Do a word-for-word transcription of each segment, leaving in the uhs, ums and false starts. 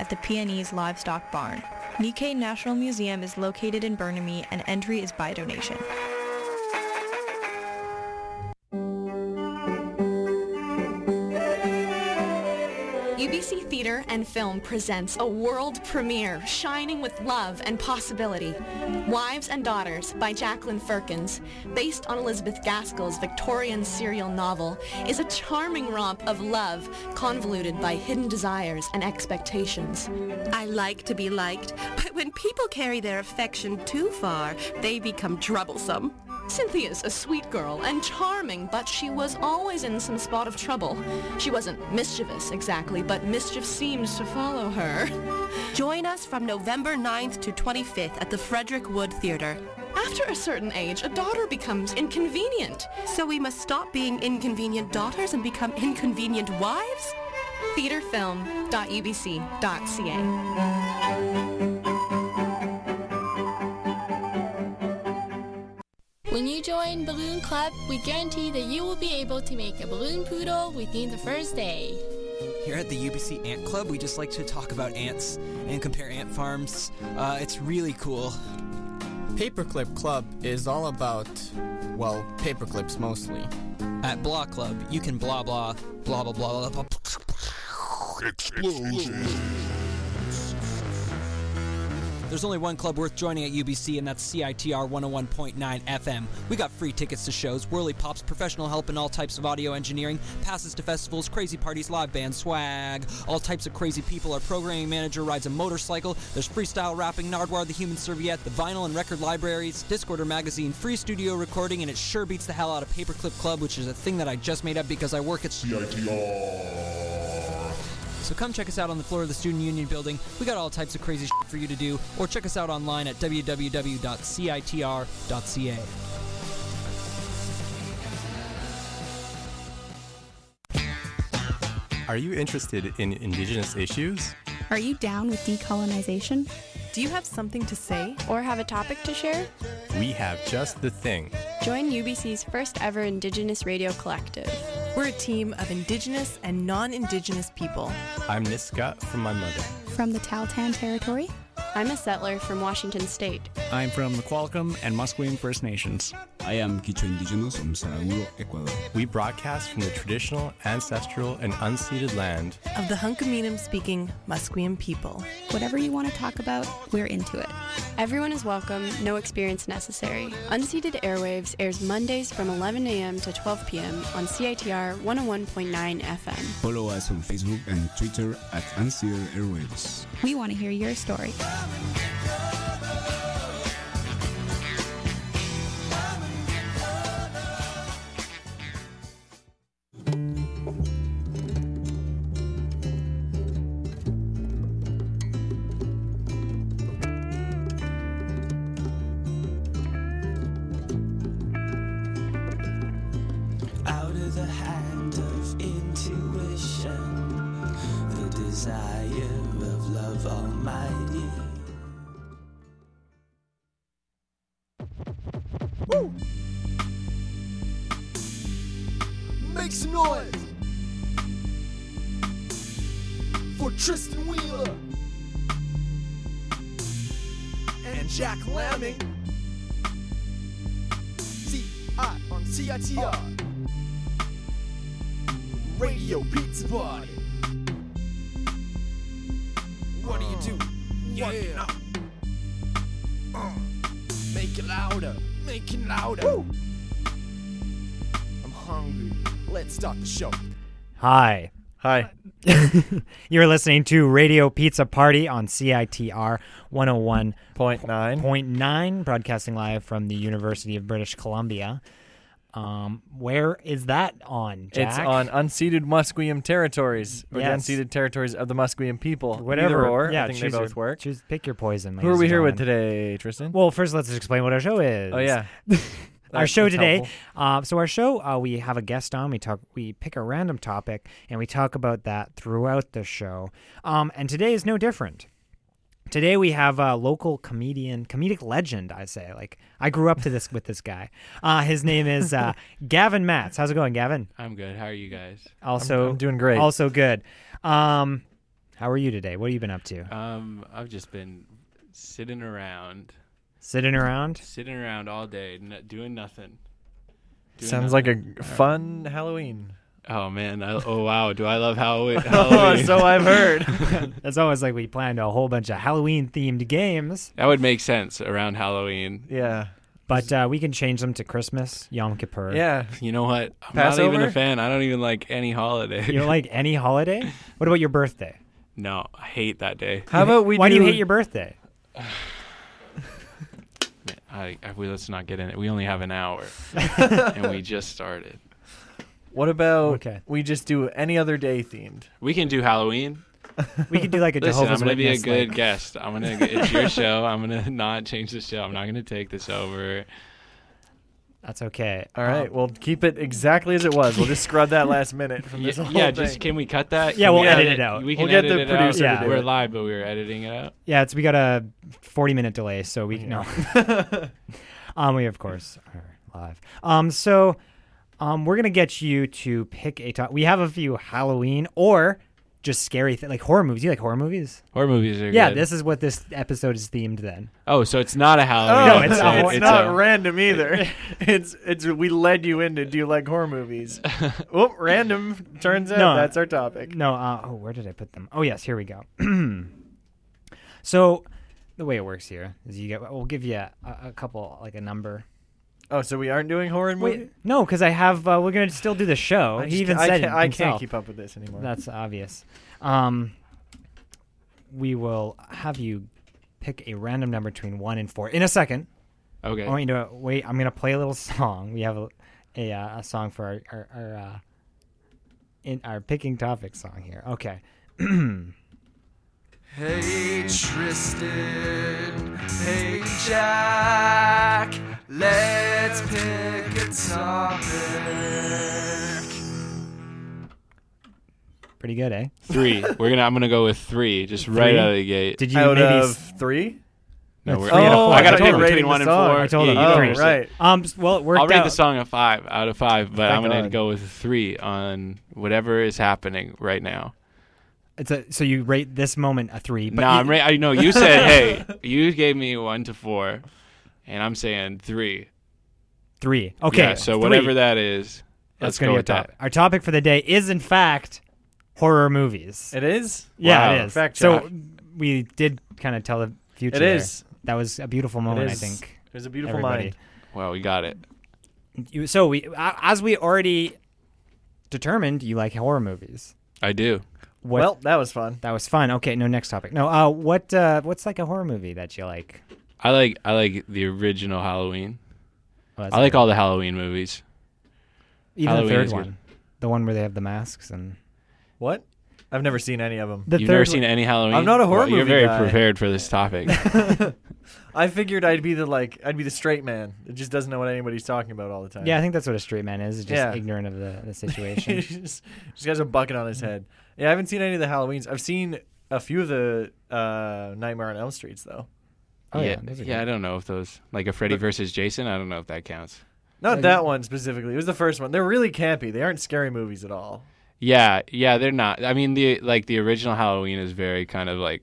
at the Peonies Livestock Barn. Nikkei National Museum is located in Burnaby and entry is by donation. U B C Theatre and Film presents a world premiere shining with love and possibility. Wives and Daughters by Jacqueline Firkins, based on Elizabeth Gaskell's Victorian serial novel, is a charming romp of love convoluted by hidden desires and expectations. I like to be liked, but when people carry their affection too far, they become troublesome. Cynthia's a sweet girl and charming, but she was always in some spot of trouble. She wasn't mischievous exactly, but mischief seems to follow her. Join us from November ninth to twenty-fifth at the Frederick Wood Theatre. After a certain age, a daughter becomes inconvenient. So we must stop being inconvenient daughters and become inconvenient wives? theatrefilm dot u b c dot c a. When you join Balloon Club, we guarantee that you will be able to make a balloon poodle within the first day. Here at the U B C Ant Club, we just like to talk about ants and compare ant farms. Uh, it's really cool. Paperclip Club is all about, well, paperclips mostly. At Blah Club, you can blah blah, blah blah blah blah blah. Explosion. There's only one club worth joining at U B C, and that's C I T R one oh one point nine F M. We got free tickets to shows, whirly pops, professional help in all types of audio engineering, passes to festivals, crazy parties, live band, swag, all types of crazy people. Our programming manager rides a motorcycle. There's freestyle rapping, Nardwar the Human Serviette, the vinyl and record libraries, Discorder magazine, free studio recording, and it sure beats the hell out of Paperclip Club, which is a thing that I just made up because I work at C I T R. So come check us out on the floor of the Student Union building. We got all types of crazy shit for you to do, or check us out online at w w w dot c i t r dot c a. Are you interested in Indigenous issues? Are you down with decolonization? Do you have something to say? Or have a topic to share? We have just the thing. Join U B C's first ever Indigenous Radio Collective. We're a team of Indigenous and non-Indigenous people. I'm Niska from my mother. From the Tahltan Territory? I'm a settler from Washington State. I'm from the Qualcomm and Musqueam First Nations. I am Quichua Indigenous from Saraguro, Ecuador. We broadcast from the traditional, ancestral, and unceded land of the Hunkaminam-speaking Musqueam people. Whatever you want to talk about, we're into it. Everyone is welcome, no experience necessary. Unceded Airwaves airs Mondays from eleven a.m. to twelve p.m. on C I T R one oh one point nine F M. Follow us on Facebook and Twitter at Unceded Airwaves. We want to hear your story. Make some noise for Tristan Wheeler and Jack Lamming. C I on C I T R Radio Pizza Party. What do you do? Yeah. Uh, make it louder. Make it louder. Woo. I'm hungry. Let's start the show. Hi. Hi. You're listening to Radio Pizza Party on C I T R one oh one point nine, broadcasting live from the University of British Columbia. Um, where is that on, Jack? It's on unceded Musqueam territories, or yes. the unceded territories of the Musqueam people. Whatever. Either or, yeah, I think choose they both your, work. Choose, pick your poison. Who are we here with today, Tristan? Well, first let's explain what our show is. Oh, yeah. Our show today, uh, so our show, uh, we have a guest on, we talk, we pick a random topic, and we talk about that throughout the show, um, and today is no different. Today we have a local comedian, comedic legend, I say, like, I grew up to this with this guy. Uh, his name is uh, Gavin Matz. How's it going, Gavin? I'm good. How are you guys? Also, I'm, I'm doing great. Also good. Um, How are you today? What have you been up to? Um, I've just been sitting around. Sitting around? Sitting around all day, n- doing nothing. Doing Sounds nothing. like a fun Halloween. Oh man! I, oh wow! Do I love Halloween? Oh, so I've heard. It's always like we planned a whole bunch of Halloween-themed games. That would make sense around Halloween. Yeah. But uh, we can change them to Christmas, Yom Kippur. Yeah. You know what? I'm Passover? not even a fan. I don't even like any holiday. You don't like any holiday? What about your birthday? No, I hate that day. How about we Why do... do you hate your birthday? I, I, we, let's not get in it. We only have an hour, and we just started. What about Okay. we just do any other day themed? We can do Halloween. We could do like a Listen, Jehovah's I'm gonna Witness. be a good like- guest. I'm gonna. It's your show. I'm gonna not change the show. I'm not gonna take this over. That's okay. All right, Um, we'll keep it exactly as it was. We'll just scrub that last minute from this Yeah, whole yeah thing. just can we cut that? Yeah, Can we'll we edit it out. We can We'll get edit the it out. producer to do We're it. live, but we were editing it out. Yeah, it's we got a forty-minute delay, so we no. um, we of course are live. Um, so, um, we're gonna get you to pick a top. We have a few Halloween or just scary th- like horror movies. You like horror movies? Horror movies are Yeah, good. this is what this episode is themed then. Oh, so it's not a Halloween. Oh, No, it's it's, a- it's it's not a- random either. it's it's we led you into do you like horror movies? Oh, random. Turns out No. that's our topic. No, uh, oh, where did I put them? Oh, yes, here we go. So, the way it works here is you get. We'll give you a, a couple, like a number. Oh, so we aren't doing horror movies? Wait, no, because I have. Uh, we're gonna still do the show. I he just even ca- I said can't, it I can't himself. keep up with this anymore. That's obvious. Um, we will have you pick a random number between one and four in a second. Okay. I want you to wait. I'm gonna play a little song. We have a a, uh, a song for our our, our uh, in our picking topic song here. Okay. Hey Tristan, hey Jack, let's pick a topic. Pretty good, eh? Three. We're gonna. I'm gonna go with three, just right Three? out of the gate. Did you Out maybe? of s- three? No, It's we're, three out of Oh, four. I gotta told pick him. between rating one the and song. four. I told Yeah, him. you Oh, don't Three. understand. right. Um, s- well, it worked I'll rate out. the song a five out of five, but Thank I'm gonna God. go with three on whatever is happening right now. It's a so you rate this moment a three. But no, you, I'm ra- I know you said hey. You gave me one to four, and I'm saying three. three. Okay. Yeah, so three. whatever that is, That's let's gonna go be with our that. topic. Our topic for the day is in fact horror movies. It is? Yeah, Wow. it is. Fact so check. we did kind of tell the future. It there. is. That was a beautiful It moment. I is. think. It was a beautiful Everybody. mind. Well, we got it. You, so we, uh, as we already determined, you like horror movies. I do. What, Well, that was fun. that was fun. Okay, no, next topic. No, uh, what, uh, what's like a horror movie that you like? I like I like the original Halloween. Oh, that's I like good. all the Halloween movies. even Halloween the third is one, good. the one where they have the masks and What? I've never seen any of them. the You've third never one- seen any Halloween? I'm not a horror Well, You're movie very guy. prepared for this topic. I figured I'd be the like I'd be the straight man that just doesn't know what anybody's talking about all the time. Yeah, I think that's what a straight man is. is just Yeah. ignorant of the, the situation. He just, just has a bucket on his head. Yeah, I haven't seen any of the Halloweens. I've seen a few of the uh, Nightmare on Elm Streets though. Oh yeah, yeah, those are yeah. I good. don't know if those like a Freddy But- versus Jason. I don't know if that counts. Not Uh, that one specifically. It was the first one. They're really campy. They aren't scary movies at all. Yeah, yeah, they're not. I mean, the like the original Halloween is very kind of like.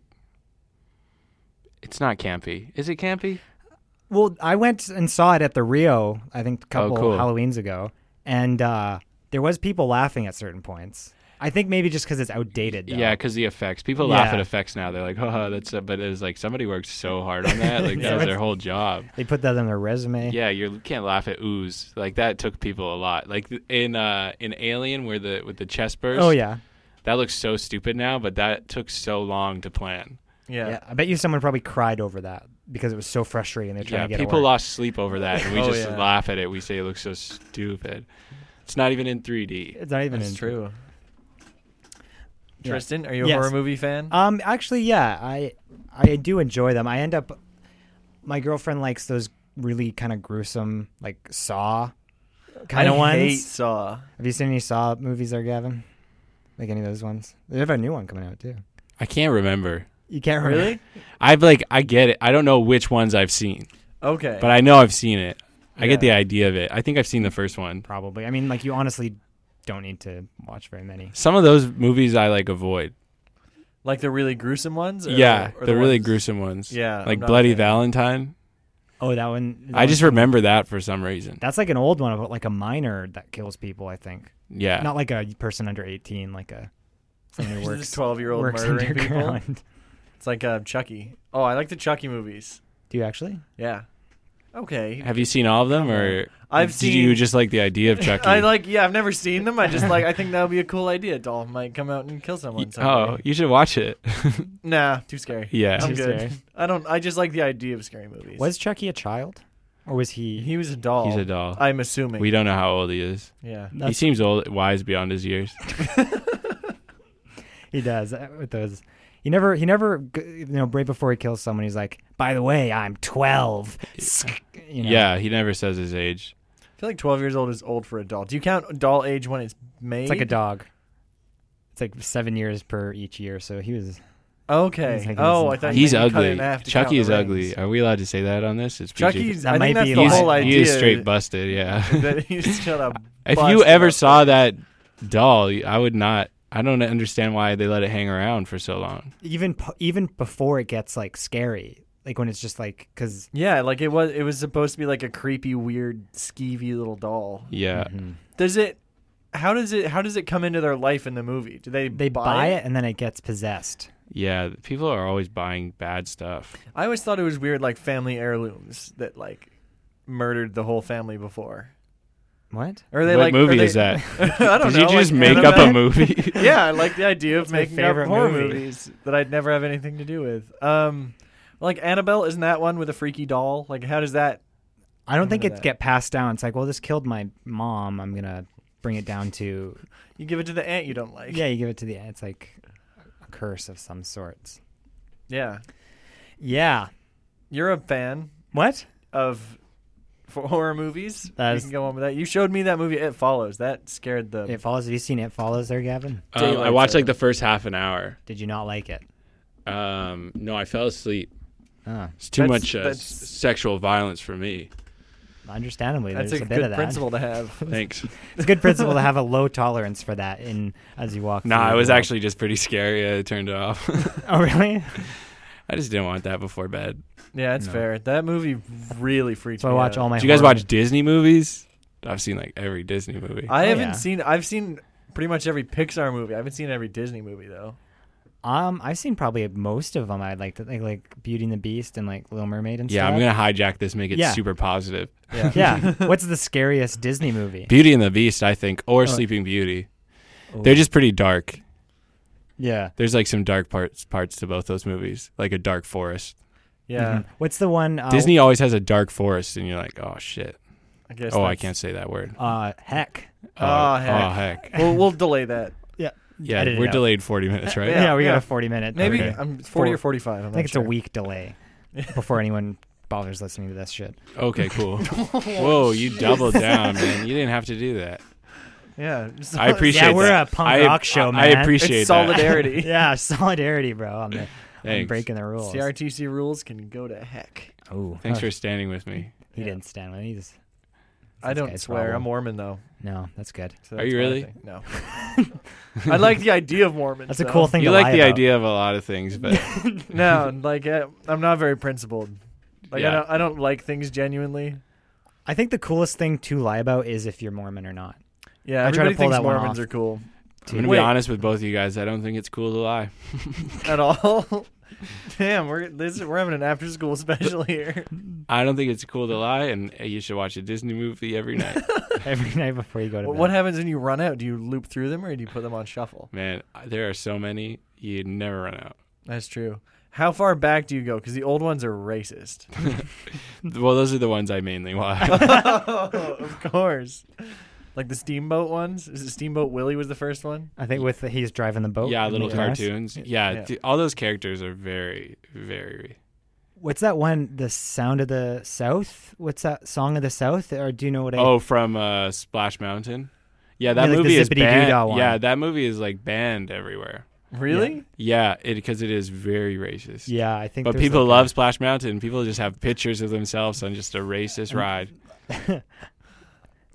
It's not campy. Is it campy? Well, I went and saw it at the Rio, I think a couple cool. Halloweens ago, and uh, there was people laughing at certain points. I think maybe just because it's outdated. Though. Yeah, because the effects. People laugh Yeah. at effects now. They're like, "Oh, that's," a, but it's like somebody worked so hard on that. Like that was their whole job. They put that on their resume. Yeah, you're, you can't laugh at ooze. Like that took people a lot. Like th- in uh, in Alien, where the with the chest burst. Oh yeah. That looks so stupid now, but that took so long to plan. Yeah. Yeah. I bet you someone probably cried over that because it was so frustrating. They're trying Yeah, to get people it work. lost sleep over that, and we Oh, just yeah. laugh at it. We say it looks so stupid. It's not even in three D. It's not even That's in true. Yeah. Tristan, are you a Yes. horror movie fan? Um, actually, yeah, I I do enjoy them. I end up. My girlfriend likes those really kind of gruesome, like Saw kind I of ones. hate Saw. Have you seen any Saw movies there, Gavin? Like any of those ones? They have a new one coming out too. I can't remember. You can't remember? Really? I've like I get it. I don't know which ones I've seen, Okay. but I know I've seen it. I Yeah. get the idea of it. I think I've seen the first one. Probably. I mean, like you honestly don't need to watch very many. Some of those movies I like avoid. Like the really gruesome ones? Or, yeah, or the, the really ones? gruesome ones. Yeah. Like Bloody Valentine. Oh, that one. That I just one, remember that for some reason. That's like an old one about like a miner that kills people, I think. Yeah. Not like a person under eighteen, like a someone who works twelve-year-old works murdering people. underground. It's like uh, Chucky. Oh, I like the Chucky movies. Do you actually? Yeah. Okay. Have you seen all of them, or I've did seen, you just like the idea of Chucky? I like. Yeah, I've never seen them. I just like. I think that would be a cool idea. Doll might come out and kill someone. Someday. Oh, you should watch it. Nah, too scary. Yeah, I'm Too good. scary. I don't. I just like the idea of scary movies. Was Chucky a child, or was he? He was a doll. He's a doll. I'm assuming. We don't know how old he is. Yeah. He That's- seems old, wise beyond his years. He does uh, with those. He never. He never. g- You know, right before he kills someone, he's like, "By the way, I'm twelve." You know? Yeah, he never says his age. I feel like twelve years old is old for a doll. Do you count doll age when it's made? It's like a dog. It's like seven years per each year. So he was. Okay. He's like- oh, I thought He's you cut it ugly. in half to Chucky count is the ugly. rings. Are we allowed to say that on this? It's P G. Chucky's. That I might think that's be the like- whole He idea. is straight busted. Yeah. that he's just gonna If bust you it ever up. saw that doll, I would not. I don't understand why they let it hang around for so long. Even po- even before it gets like scary, like when it's just like because Yeah, like it was. It was supposed to be like a creepy, weird, skeevy little doll. Yeah. Mm-hmm. Does it? How does it? How does it come into their life in the movie? Do they they buy, buy it and then it gets possessed. Yeah, people are always buying bad stuff. I always thought it was weird, like family heirlooms that like murdered the whole family before. What? Or are they What like? movie are they, is that? I don't Did know. you just like make anime? up a movie? Yeah, I like the idea of That's my making up favorite horror movie. movies that I'd never have anything to do with. Um, like Annabelle, isn't that one with a freaky doll? Like, how does that? I don't think into it that? get passed down. It's like, well, this killed my mom. I'm gonna bring it down to. You give it to the aunt you don't like. Yeah, you give it to the. It's like a curse of some sorts. Yeah. Yeah. You're a fan What? of for horror movies. That you is- can go on with that. You showed me that movie. It Follows. That scared the. It Follows. Have you seen It Follows there, Gavin? Um, I Daylight watched like Saving. the first half an hour. Did you not like it? Um, no, I fell asleep. Ah, It's too That's- much uh, that's- s- sexual violence for me. understandably, That's there's a, a, bit good of that. principle to have. Thanks. It's a good principle to have a low tolerance for that in as you walk. Nah, through it the was world. actually just pretty scary. I turned it off. Oh, really? I just didn't want that before bed. Yeah, it's No. fair. That movie really freaks So I me watch out. all my. Did you guys horror- watch Disney movies? I've seen like every Disney movie. I Oh, haven't yeah. seen. I've seen pretty much every Pixar movie. I haven't seen every Disney movie though. Um, I've seen probably most of them. I'd like to think like Beauty and the Beast and like Little Mermaid and yeah, stuff. I'm gonna hijack this, make it Yeah. super positive. Yeah. Yeah. What's the scariest Disney movie? Beauty and the Beast, I think, or Oh. Sleeping Beauty. Oh. They're just pretty dark. Yeah. There's like some dark parts parts to both those movies, like a dark forest. Yeah. Mhm. What's the one? Uh, Disney always has a dark forest, and you're like, oh shit. I guess. Oh, I that's- can't say that word. Uh, heck. Oh, heck. Oh heck. We'll, we'll delay that. Yeah. Yeah, Edit it we're out. delayed forty minutes, right? Yeah, Yeah, we got yeah. a forty minute. Maybe okay. I'm forty Four- or forty-five. I'm I not think it's sure. a week delay before anyone bothers listening to this shit. Okay, cool. Whoa, you doubled down, man. You didn't have to do that. Yeah. just- I appreciate Yeah, we're that. a punk I, rock show, I, man. I appreciate It's that. solidarity. Yeah, solidarity, bro. I'm, the, I'm Thanks. breaking the rules. C R T C rules can go to heck. Oh, Thanks for standing with me. He didn't stand with me. He's, I this don't guy's swear. problem. I'm Mormon though. No, that's good. So Are that's you what I really? think. No. I like the idea of Mormons. That's a though. cool thing You to like lie the about. idea of a lot of things, but No, like uh, I'm not very principled. Like Yeah. I don't. I don't like things genuinely. I think the coolest thing to lie about is if you're Mormon or not. Yeah, I try to everybody pull thinks that one Mormons off. are cool. I'm gonna Wait. be honest with both of you guys. I don't think it's cool to lie. At all. Damn, we're this we're having an after school special here. I don't think it's cool to lie, and uh, you should watch a Disney movie every night. Every night before you go to What, bed. what happens when you run out? Do you loop through them or do you put them on shuffle? Man, there are so many. You never run out. That's true. How far back do you go? Because the old ones are racist. Well, those are the ones I mainly watch. Of course. Like the Steamboat ones? Is it Steamboat Willie was the first one? I think with the, he's driving the boat. Yeah, in little the U S. cartoons. Yeah, Yeah. th- all those characters are very, very. What's that one? The Sound of the South? What's that? Song of the South? Or do you know what I? Oh, from uh, Splash Mountain. Yeah, that Yeah, like the movie is Zippity banned. Doo-Dah one. Yeah, that movie is like banned everywhere. Really? Yeah, it because it is very racist. Yeah, I think. But there's people like love a- Splash Mountain. People just have pictures of themselves on just a racist ride.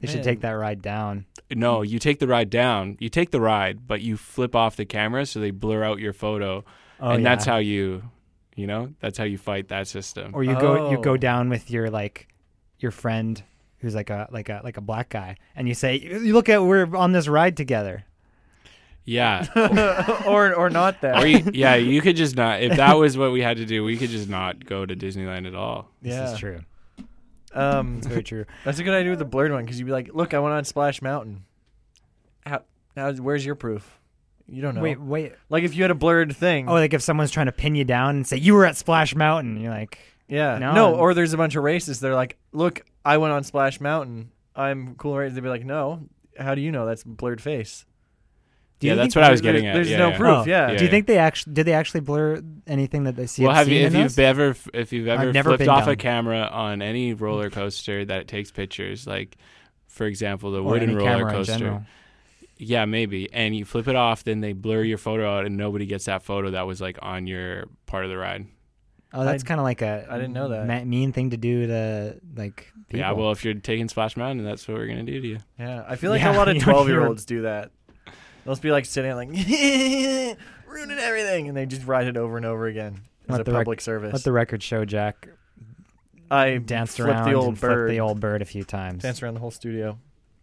They Man. should take that ride down. No, you take the ride down. You take the ride, but you flip off the camera so they blur out your photo, Oh, and yeah. that's how you, you know, that's how you fight that system. Or you go you go Oh. down with your like your friend who's like a like a like a black guy, and you say, "You look at we're on this ride together." Yeah. or or not that. Or you, yeah, you could just not. If that was what we had to do, we could just not go to Disneyland at all. Yeah. This is true. Um, It's very true. That's a good idea with the blurred one because you'd be like, "Look, I went on Splash Mountain." How? How? Where's your proof? You don't know. Wait, wait. Like if you had a blurred thing. Oh, like if someone's trying to pin you down and say you were at Splash Mountain, you're like, yeah. no, No. I'm- Or there's a bunch of racists. They're like, "Look, I went on Splash Mountain. I'm cool." Right? They'd be like, "No. How do you know? That's blurred face." Do yeah, you that's think what I was there's- getting at. there's yeah, no yeah. proof, Oh, yeah. Do you think they actually did they actually blur anything that they see? Well, have you, seen if in you've those? ever if you've ever I've never flipped been off down. a camera on any roller coaster that takes pictures, like for example the Or wooden any roller camera in coaster. general. Yeah, maybe. And you flip it off, then they blur your photo out, and nobody gets that photo that was like on your part of the ride. Oh, that's I- kind of like a I didn't know that. ma- mean thing to do to like people. Yeah, well, if you're taking Splash Mountain, that's what we're gonna do to you. Yeah, I feel like Yeah, a lot of you know, you're- twelve-year-olds do that. They'll just be like sitting like ruining everything, and they just write it over and over again as Let a the rec- public service. Let the record show Jack I danced flipped around the old and flipped bird, the old bird a few times. dance around the whole studio.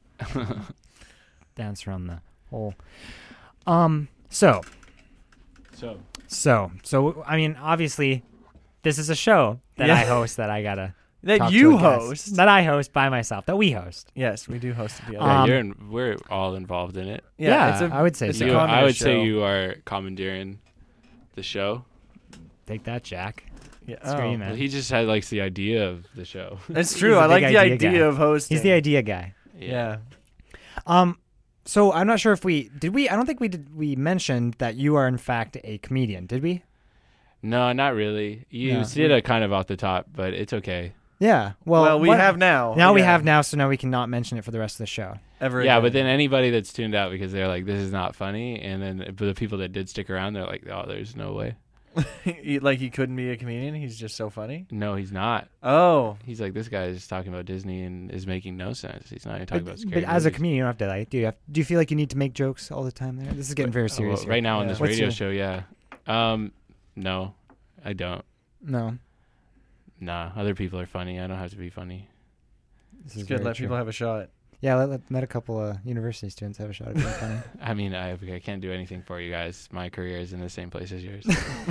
Dance around the whole. Um. So. So. So. So. I mean, obviously, this is a show that Yeah. I host that I gotta. That talk you to a guest. host. That I host by myself. That we host. Yes, we do host it together. Yeah, Um, you're in, we're all involved in it. yeah, yeah, it's a, I would say it's so. a You, I communist would say show. you are commandeering the show. Take that, Jack. Yeah, Screw you, oh. man. Well, he just had likes the idea of the show. It's He's true. a I like big the idea idea guy. of hosting. He's the idea guy. Yeah. Um. So I'm not sure if we did we. I don't think we did. We mentioned that you are in fact a comedian. Did we? No, not really. You No. did it kind of off the top, but it's okay. Yeah. Well, Well, we what- have now. Now we Yeah. have now, so now we cannot mention it for the rest of the show. Ever Yeah, again. but then anybody that's tuned out because they're like, "This is not funny," and then but the people that did stick around, they're like, "Oh, there's no way." He- like he couldn't be a comedian. He's just so funny. No, he's not. Oh, He's like, this guy is just talking about Disney and is making no sense. He's not even talking But, about scary but as a movies. comedian, you don't have to like. Do you have, do you feel like you need to make jokes all the time? There, this is getting very Oh, serious. well, here. right now on Yeah. this What's radio your- show, yeah. Um, no, I don't. No, Nah, other people are funny. I don't have to be funny. this it's is good. very Let true. people have a shot. Yeah, let, let, let a couple of university students have a shot at being funny. I mean, I, I can't do anything for you guys. My career is in the same place as yours.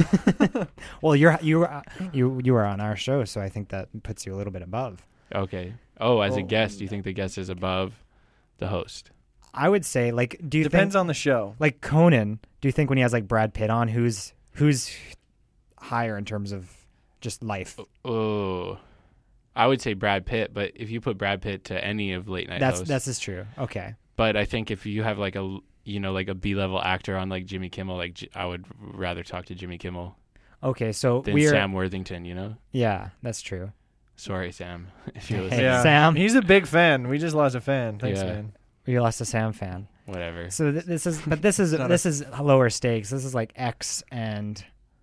Well, you're you are you you are on our show, so I think that puts you a little bit above. Okay. Oh, as a Oh, guest, do you think the guest is above the host? I would say, like, do you Depends think, on the show. like Conan? Do you think when he has like Brad Pitt on, who's who's higher in terms of just life? Oh, I would say Brad Pitt, but if you put Brad Pitt to any of late night That's hosts, that's is true. Okay. but I think if you have like a you know like a B level actor on like Jimmy Kimmel, like J- I would rather talk to Jimmy Kimmel Okay, so than we're Sam Worthington. You know, yeah, that's true. sorry Sam, if you're Hey, listening. Yeah, Sam. He's a big fan. We just lost a fan. Thanks, Yeah. man. We lost a Sam fan. Whatever. So th- this is, but this is Not a- this is lower stakes. This is like X and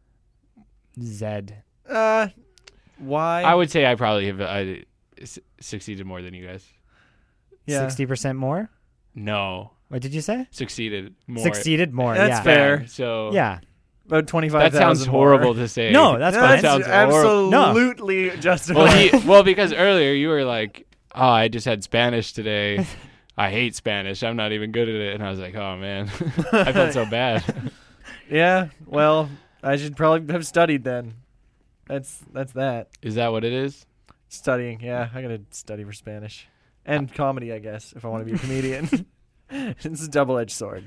Z. Uh, why? I would say I probably have I, s- succeeded more than you guys. Yeah. Sixty percent more. No, What did you say? succeeded more. Succeeded more. That's yeah. fair. So Yeah. About twenty-five. that sounds horrible to say. No, that's that fine. sounds horrible. absolutely justified. Well, he, well, because earlier you were like, "Oh, I just had Spanish today. I hate Spanish. I'm not even good at it." And I was like, "Oh man, I felt so bad." Yeah. Well, I should probably have studied then. That's that's that. Is that what it is? Studying. Yeah, I gotta study for Spanish and comedy, I guess, if I want to be a comedian. It's a double-edged sword.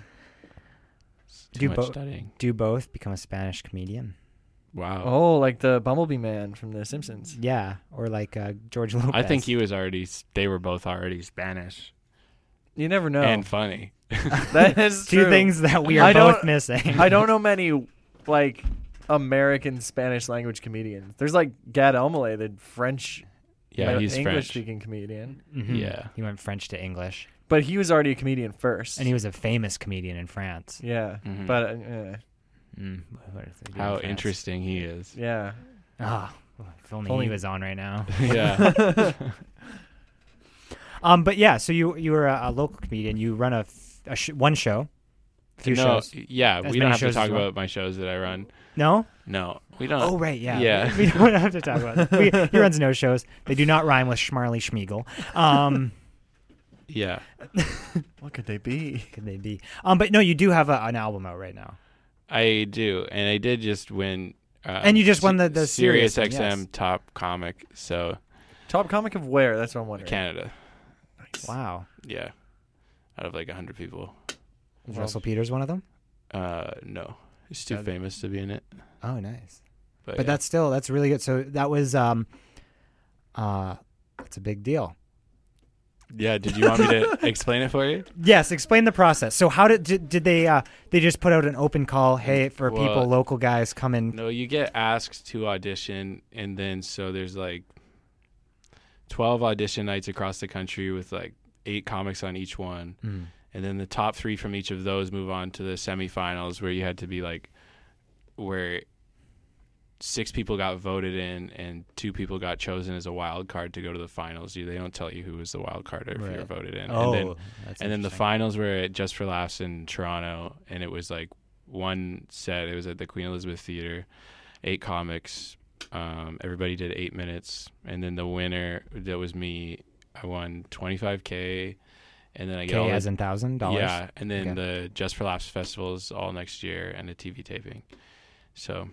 Too Do much both. studying. Do both become a Spanish comedian? Wow. Oh, like the Bumblebee man from The Simpsons. Yeah, or like uh, George Lopez. I think he was already. s- They were both already Spanish You never know. and funny. That is two true. things that we are I both don't- missing. I don't know many like American Spanish language comedians. There's like Gad Elmaleh, the French, Yeah, uh, he's French. English speaking comedian, Mhm. Yeah. he went French to English, but he was already a comedian first. and he was a famous comedian in France. yeah, Mhm. but uh, Mm, what if they do in How France? interesting he is. yeah. Ah, if only, Only- he was on right now. Yeah. Um, but yeah, so you you were a, a local comedian. You run a, f- a sh- one show. A few no, shows. Yeah, As we don't many have to shows talk as well. about my shows that I run. No? No, we don't. Oh, right, yeah. Yeah. We, we don't have to talk about it. We, he runs no shows. They do not rhyme with Schmarley Schmiegel. Um, yeah. What could they be? Could they be? Um, but no, you do have a, an album out right now. I do, and I did just win. Um, And you just won the- the Sirius Sirius X one, M yes. Top Comic. So Top comic of where? That's what I'm wondering. Canada. Nice. Wow. Yeah, out of like a hundred people. Is Russell Peters one of them? Uh, no, he's too Uh, famous to be in it. Oh, nice. But, But yeah. that's still that's really good. So that was um, uh, that's a big deal. Yeah. Did you want me to explain it for you? Yes, explain the process. So how did did, did they uh, they just put out an open call? Hey, for Well, people, local guys, come in. No, you get asked to audition, and then so there's like twelve audition nights across the country with like eight comics on each one. Mm. And then the top three from each of those move on to the semifinals, where you had to be like, where six people got voted in and two people got chosen as a wild card to go to the finals. You, they don't tell you who was the wild card if Right. you were voted in. Oh, and then, that's and then the interesting. finals were at Just for Laughs in Toronto, and it was like one set. It was at the Queen Elizabeth Theatre, eight comics. Um, everybody did eight minutes, and then the winner, that was me. I won twenty-five K. And then I get K all as the, in thousand dollars? Yeah, and then Okay. the Just for Laughs festivals all next year and a T V taping. So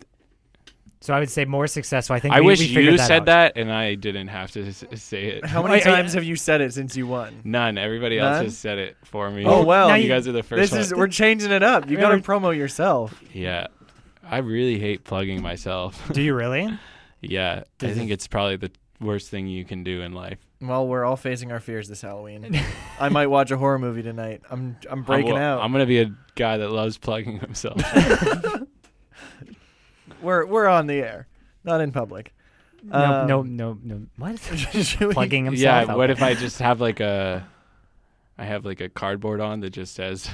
So I would say more successful. I think I we, wish we figured you that said out. that, and I didn't have to s- say it. How many times have you said it since you won? None. Everybody else None? has said it for me. Oh well, you guys are the first. This one. is we're changing it up. You got to promote yourself. Yeah, I really hate plugging myself. Do you really? Yeah, I Does think it- it's probably the worst thing you can do in life. Well, we're all facing our fears this Halloween. I might watch a horror movie tonight. I'm I'm breaking I'm, out. I'm gonna be a guy that loves plugging himself. we're we're on the air, not in public. No, Um, no, no, no. What? should we- Plugging himself. Yeah. out What there. if I just have like a, I have like a cardboard on that just says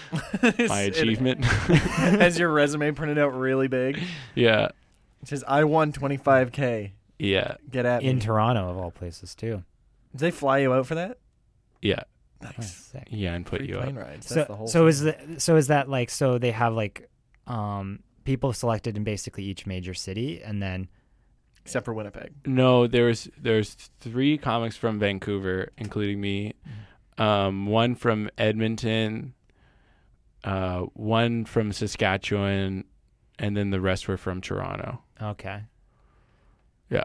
my It- achievement. Has your resume printed out really big? Yeah. It says I won twenty-five K. Yeah. Get at in me. Toronto of all places too? Did they fly you out for that? Yeah. Nice. Yeah, and put Free you plane up. rides. So, That's the whole so is thing. the so is that like so they have like um people selected in basically each major city and then except for Winnipeg. No, there's there's three comics from Vancouver, including me. Um, one from Edmonton, uh, one from Saskatchewan, and then the rest were from Toronto. Okay. Yeah.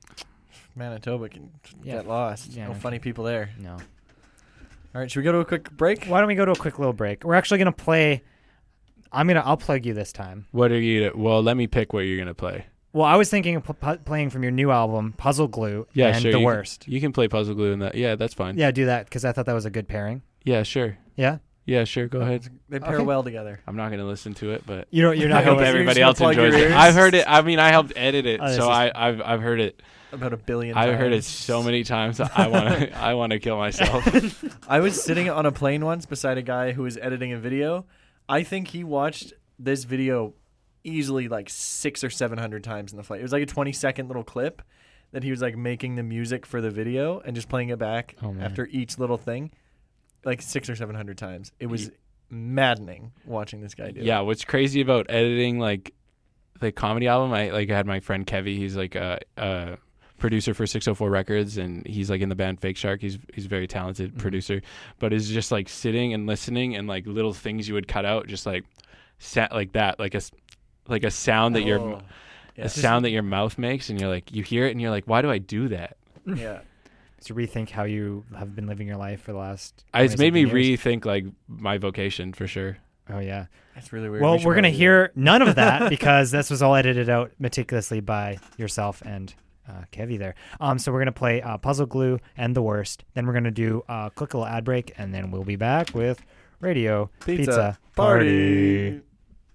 Manitoba can Yeah. get lost. Yeah, no no funny people there. No. All right, should we go to a quick break? Why don't we go to a quick little break? We're actually gonna play. I'm gonna. I'll plug you this time. What are you? Well, let me pick what you're gonna play. Well, I was thinking of p- p- playing from your new album, Puzzle Glue. Yeah, and sure. The you Worst. Can, you can play Puzzle Glue in that. Yeah, that's fine. Yeah, do that because I thought that was a good pairing. Yeah, sure. Yeah. Yeah, sure. Go ahead. They pair Okay. well together. I'm not gonna listen to it, but You don't- you're not I gonna hope listen- everybody you're else just gonna plug enjoys your it. ears? I've heard it. I mean, I helped edit it, Oh, this so is- I, I've I've heard it. About a billion I've times. heard it so many times. I want to. I want to kill myself. I was sitting on a plane once beside a guy who was editing a video. I think he watched this video easily like six or seven hundred times in the flight. It was like a twenty second little clip that he was like making the music for the video and just playing it back Oh, man. after each little thing, like six or seven hundred times. It was maddening watching this guy do it. Yeah, what's crazy about editing like the comedy album? I like I had my friend Kevy. He's like a, a producer for six oh four Records, and he's like in the band Fake Shark. He's he's a very talented Mm-hmm. producer, but is just like sitting and listening and like little things you would cut out, just like sa- like that, like a s- like a sound that your Oh, yeah. a sound that your mouth makes, and you're like you hear it and you're like, why do I do that? Yeah. To rethink how you have been living your life for the last. I, it's made me twenty-something years. rethink like my vocation for sure. Oh yeah. That's really weird. Well, We should we're gonna probably do hear none of that because this was all edited out meticulously by yourself and uh, Kevy there. Um, so we're gonna play uh, Puzzle Glue and The Worst. Then we're gonna do a quick little ad break, and then we'll be back with Radio Pizza Pizza, Party. Party.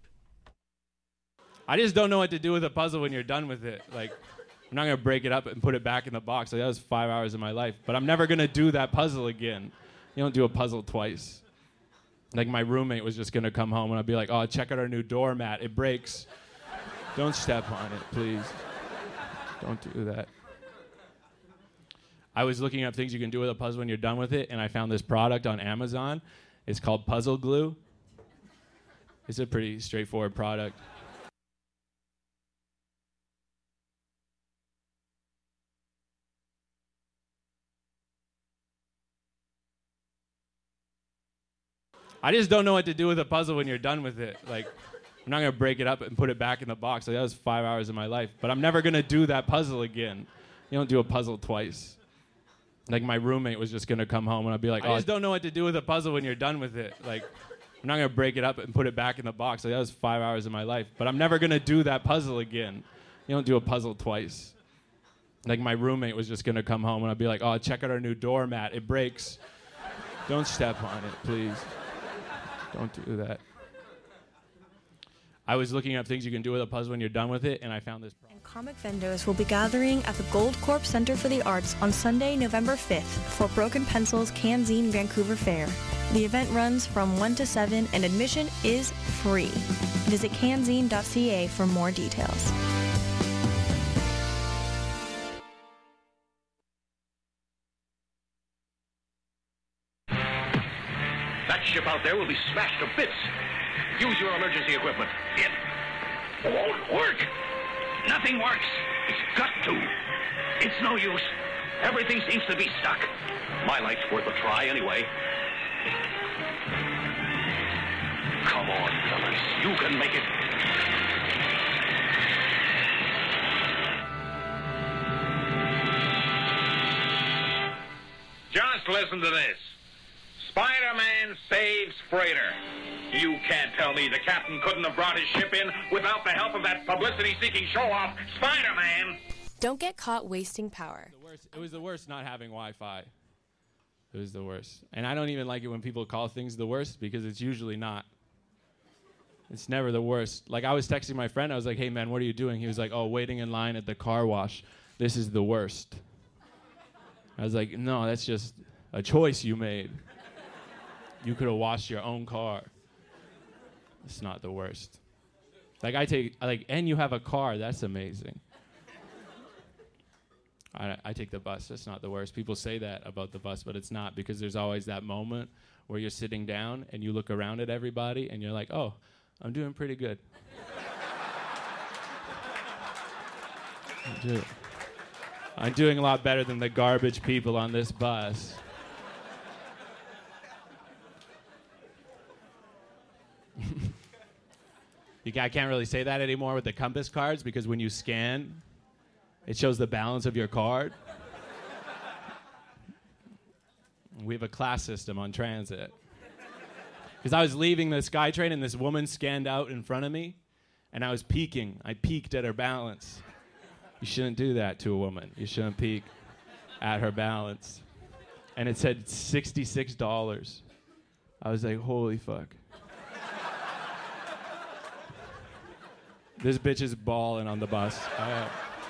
I just don't know what to do with a puzzle when you're done with it. Like, I'm not gonna break it up and put it back in the box. Like, that was five hours of my life, but I'm never gonna do that puzzle again. You don't do a puzzle twice. Like, my roommate was just gonna come home and I'd be like, "Oh, check out our new doormat. It breaks. Don't step on it, please. Don't do that." I was looking up things you can do with a puzzle when you're done with it, and I found this product on Amazon. It's called Puzzle Glue. It's a pretty straightforward product. I just don't know what to do with a puzzle when you're done with it. Like, I'm not going to break it up and put it back in the box. Like, that was five hours of my life. But I'm never going to do that puzzle again. You don't do a puzzle twice. Like, my roommate was just going to come home and I'd be like, oh, I just don't know what to do with a puzzle when you're done with it. Like, I'm not going to break it up and put it back in the box. Like, that was five hours of my life. But I'm never going to do that puzzle again. You don't do a puzzle twice. Like, my roommate was just going to come home and I'd be like, oh, check out our new doormat. It breaks. Don't step on it, please. Don't do that. I was looking up things you can do with a puzzle when you're done with it, and I found this problem. And comic vendors will be gathering at the Gold Corp Center for the Arts on Sunday, November fifth for Broken Pencil's Canzine Vancouver Fair. The event runs from one to seven, and admission is free. Visit canzine dot c a for more details. That ship out there will be smashed to bits. Use your emergency equipment. It won't work. Nothing works. It's got to. It's no use. Everything seems to be stuck. My life's worth a try anyway. Come on, fellas. You can make it. Just listen to this. Spider-Man saves freighter. You can't tell me the captain couldn't have brought his ship in without the help of that publicity-seeking show-off, Spider-Man. Don't get caught wasting power. The worst, it was the worst not having Wi-Fi. It was the worst. And I don't even like it when people call things the worst because it's usually not. It's never the worst. Like, I was texting my friend. I was like, hey, man, what are you doing? He was like, oh, waiting in line at the car wash. This is the worst. I was like, no, that's just a choice you made. You could have washed your own car. It's not the worst. Like, I take, like, and you have a car. That's amazing. I, I take the bus. That's not the worst. People say that about the bus, but it's not, because there's always that moment where you're sitting down and you look around at everybody and you're like, oh, I'm doing pretty good. I'm, do- I'm doing a lot better than the garbage people on this bus. You ca- I can't really say that anymore with the Compass cards, because when you scan, it shows the balance of your card. We have a class system on transit. Because I was leaving the SkyTrain and this woman scanned out in front of me, and I was peeking. I peeked at her balance. You shouldn't do that to a woman. You shouldn't peek at her balance. And it said sixty-six dollars. I was like, holy fuck. This bitch is balling on the bus. Uh,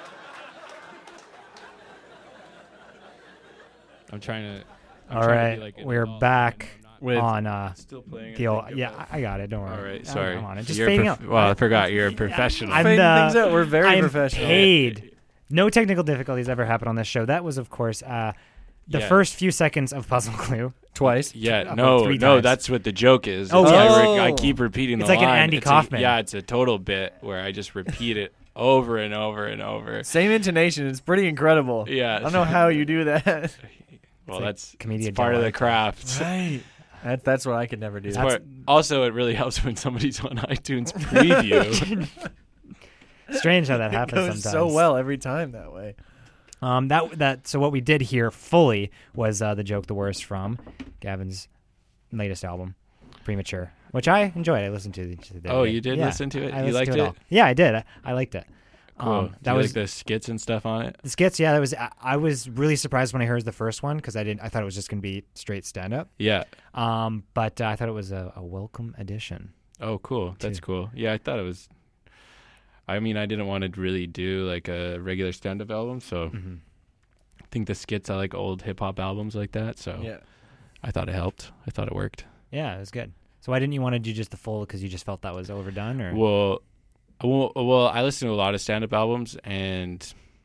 I'm trying to. I'm All trying right, to be like we're back With on uh, still playing, the I old. think, Yeah, about- I got it. Don't worry. All right, I'm- sorry. I'm on it. Just You're fading prof- out. well, I forgot you're a professional. I'm Fading uh, things out. We're very I'm professional. paid. No technical difficulties ever happened on this show. That was, of course, uh, the Yeah. first few seconds of Puzzle Clue. Twice. Yeah, About no, three no, times. that's what the joke is. Oh, It's yes. I, re- I Oh. keep repeating It's the like an line. Andy It's a- Kaufman. yeah, it's a total bit where I just repeat it over and over and over. Same intonation. It's pretty incredible. Yeah. I don't know how you do that. Well, like that's comedian it's part of the delight. craft. Right. That, that's what I could never do. It's part- also, it really helps when somebody's on iTunes preview. Strange how that It happens goes sometimes. so well every time that way. Um, that that so what we did here fully was uh, the joke the worst from Gavin's latest album, Premature, which I enjoyed. I listened to. The, to the Oh, day. you did Yeah, listen to it? I You listened liked to it? all. Yeah, I did. I, I liked it. Cool. Um, Do that you was like the skits and stuff on it. the skits. Yeah, that was. I, I was really surprised when I heard the first one because I didn't. I thought it was just going to be straight stand up. Yeah. Um, but uh, I thought it was a, a welcome addition. Oh, cool. That's cool. Yeah, I thought it was. I mean, I didn't want to really do like a regular stand-up album, so Mm-hmm. I think the skits I like old hip hop albums like that. So Yeah. I thought it helped. I thought it worked. Yeah, it was good. So why didn't you want to do just the full? Because you just felt that was overdone, or Well, well, well, I listen to a lot of stand-up albums, and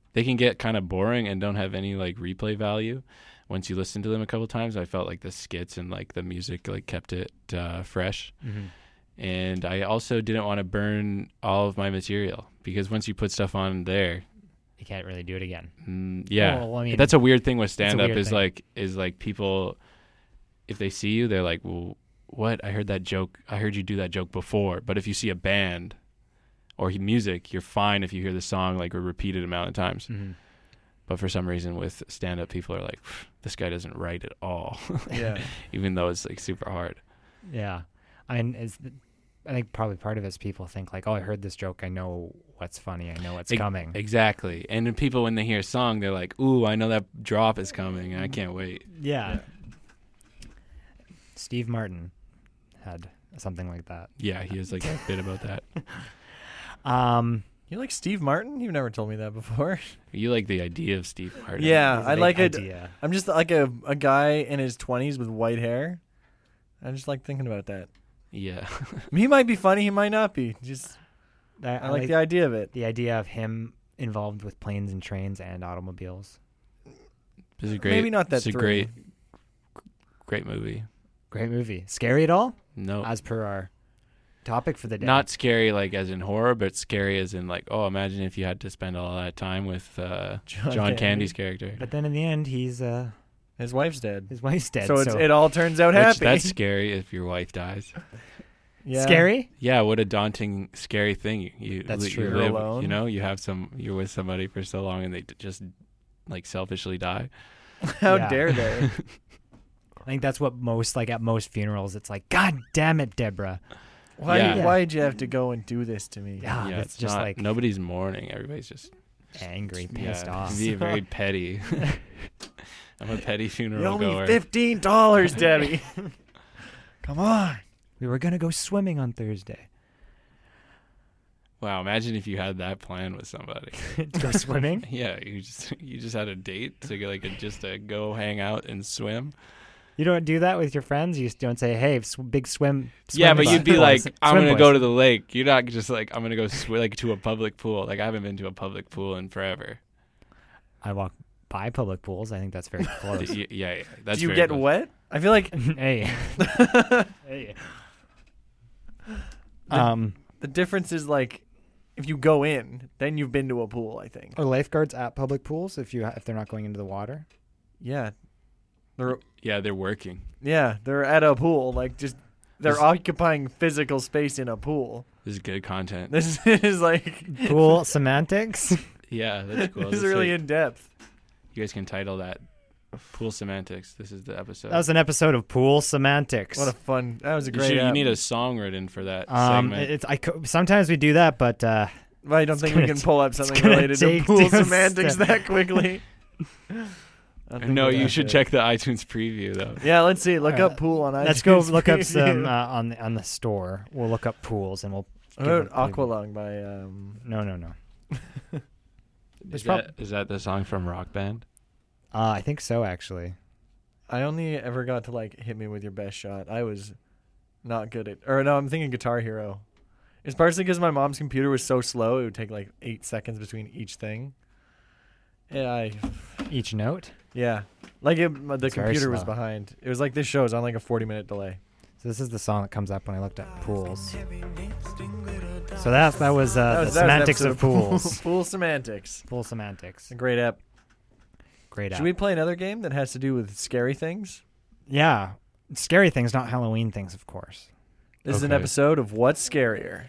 they can get kind of boring and don't have any like replay value once you listen to them a couple times. I felt like the skits and like the music like kept it uh, fresh. Mhm. And I also didn't want to burn all of my material because once you put stuff on there, You can't really do it again. Mm, yeah, Well, I mean, that's a weird thing with it's a stand up weird is thing. like is like people, if they see you, they're like, well, what? I heard that joke. I heard you do that joke before. But if you see a band or he- music, you're fine if you hear the song like a repeated amount of times. Mhm. But for some reason with stand up, people are like, this guy doesn't write at all. Yeah. Even though it's like super hard. Yeah, I mean, is the, I think probably part of it is people think like, oh, I heard this joke, I know what's funny, I know what's Ex- coming. Exactly. And then people, when they hear a song, they're like, ooh, I know that drop is coming. And I can't wait. Yeah. Steve Martin had something like that. Yeah, he has like a bit about that. Um, You like Steve Martin? You've never told me that before. You like the idea of Steve Martin. Yeah, He's a I big like it. idea. I'm just like a a guy in his twenties with white hair. I just like thinking about that. Yeah. He might be funny. He might not be. Just I, like the idea of it. The idea of him involved with planes and trains and automobiles. This is great. Maybe not that It's a three. great, great movie. Great movie. Scary at all? No. As per our topic for the day. Not scary like as in horror, but scary as in like, oh, imagine if you had to spend all that time with uh, John John, Candy. Candy's character. But then in the end, he's uh, His wife's dead. his wife's dead. So, So, it's, it all turns out Which, happy. that's scary if your wife dies. Yeah. Scary? Yeah, what a daunting, scary thing. You, you That's you true. You're live, alone. You know, you have some. You're with somebody for so long, and they d- just like selfishly die. How Yeah. dare they? I think that's what most, like at most funerals, it's like, God damn it, Deborah. Why? Yeah. Why'd you have to go and do this to me? Yeah, yeah, it's it's just not, like nobody's mourning. Everybody's just angry, pissed yeah, off. Be very petty. I'm a petty funeral You owe goer. me fifteen dollars, Debbie. Come on. We were going to go swimming on Thursday. Wow, imagine if you had that plan with somebody. To go swimming? Yeah, you just you just had a date to go like a, just to go hang out and swim. You don't do that with your friends? You just don't say, hey, sw- big swim. Yeah, swim but boys- you'd be like, boys, I'm swim gonna boys." go to the lake. You're not just like I'm gonna go sw- like to a public pool. Like I haven't been to a public pool in forever. I walk by public pools. I think that's very close. Y- yeah, yeah, that's Do you very get close. wet? I feel like hey. hey. The, Um, the difference is like if you go in, then you've been to a pool, I think. Are lifeguards at public pools if you ha- if they're not going into the water? Yeah. They're Yeah, they're working. yeah, they're at a pool, like just they're This- occupying physical space in a pool. This is good content. This is like Pool semantics? Yeah, that's cool. This is That's really like- in depth. You guys can title that "Pool Semantics." This is the episode. That was an episode of Pool Semantics. What a fun. That was a You, great should- you app. need a song written for that Um, segment. it's I co- sometimes we do that, but uh, Well, I don't it's think we gonna can t- pull up it's something gonna related to take pool just semantics a- that quickly. I don't think no, we're you that should good. check the iTunes preview though. Yeah, let's see. Look Uh, up pool on iTunes. let's go look up preview. some uh, on the, on the store. We'll look up pools and we'll. What give about it a preview. Aqualung by um No, no, no. Is There's prob- that, is that the song from Rock Band? Uh, I think so, actually. I only ever got to like hit me with your best shot. I was not good at or no, I'm thinking Guitar Hero. It's partially because my mom's computer was so slow, it would take like eight seconds between each thing. Yeah, I Each note. yeah. Like it, the It's very computer was slow. behind. It was like this show is on like a forty minute delay. So this is the song that comes up when I looked at pools. So that that was uh, That the was- that was an semantics episode of pools. Pool semantics. Pool semantics. A great app. Great Should app. we play another game that has to do with scary things? Yeah, scary things, not Halloween things, of course. This is an Okay. episode of What's Scarier.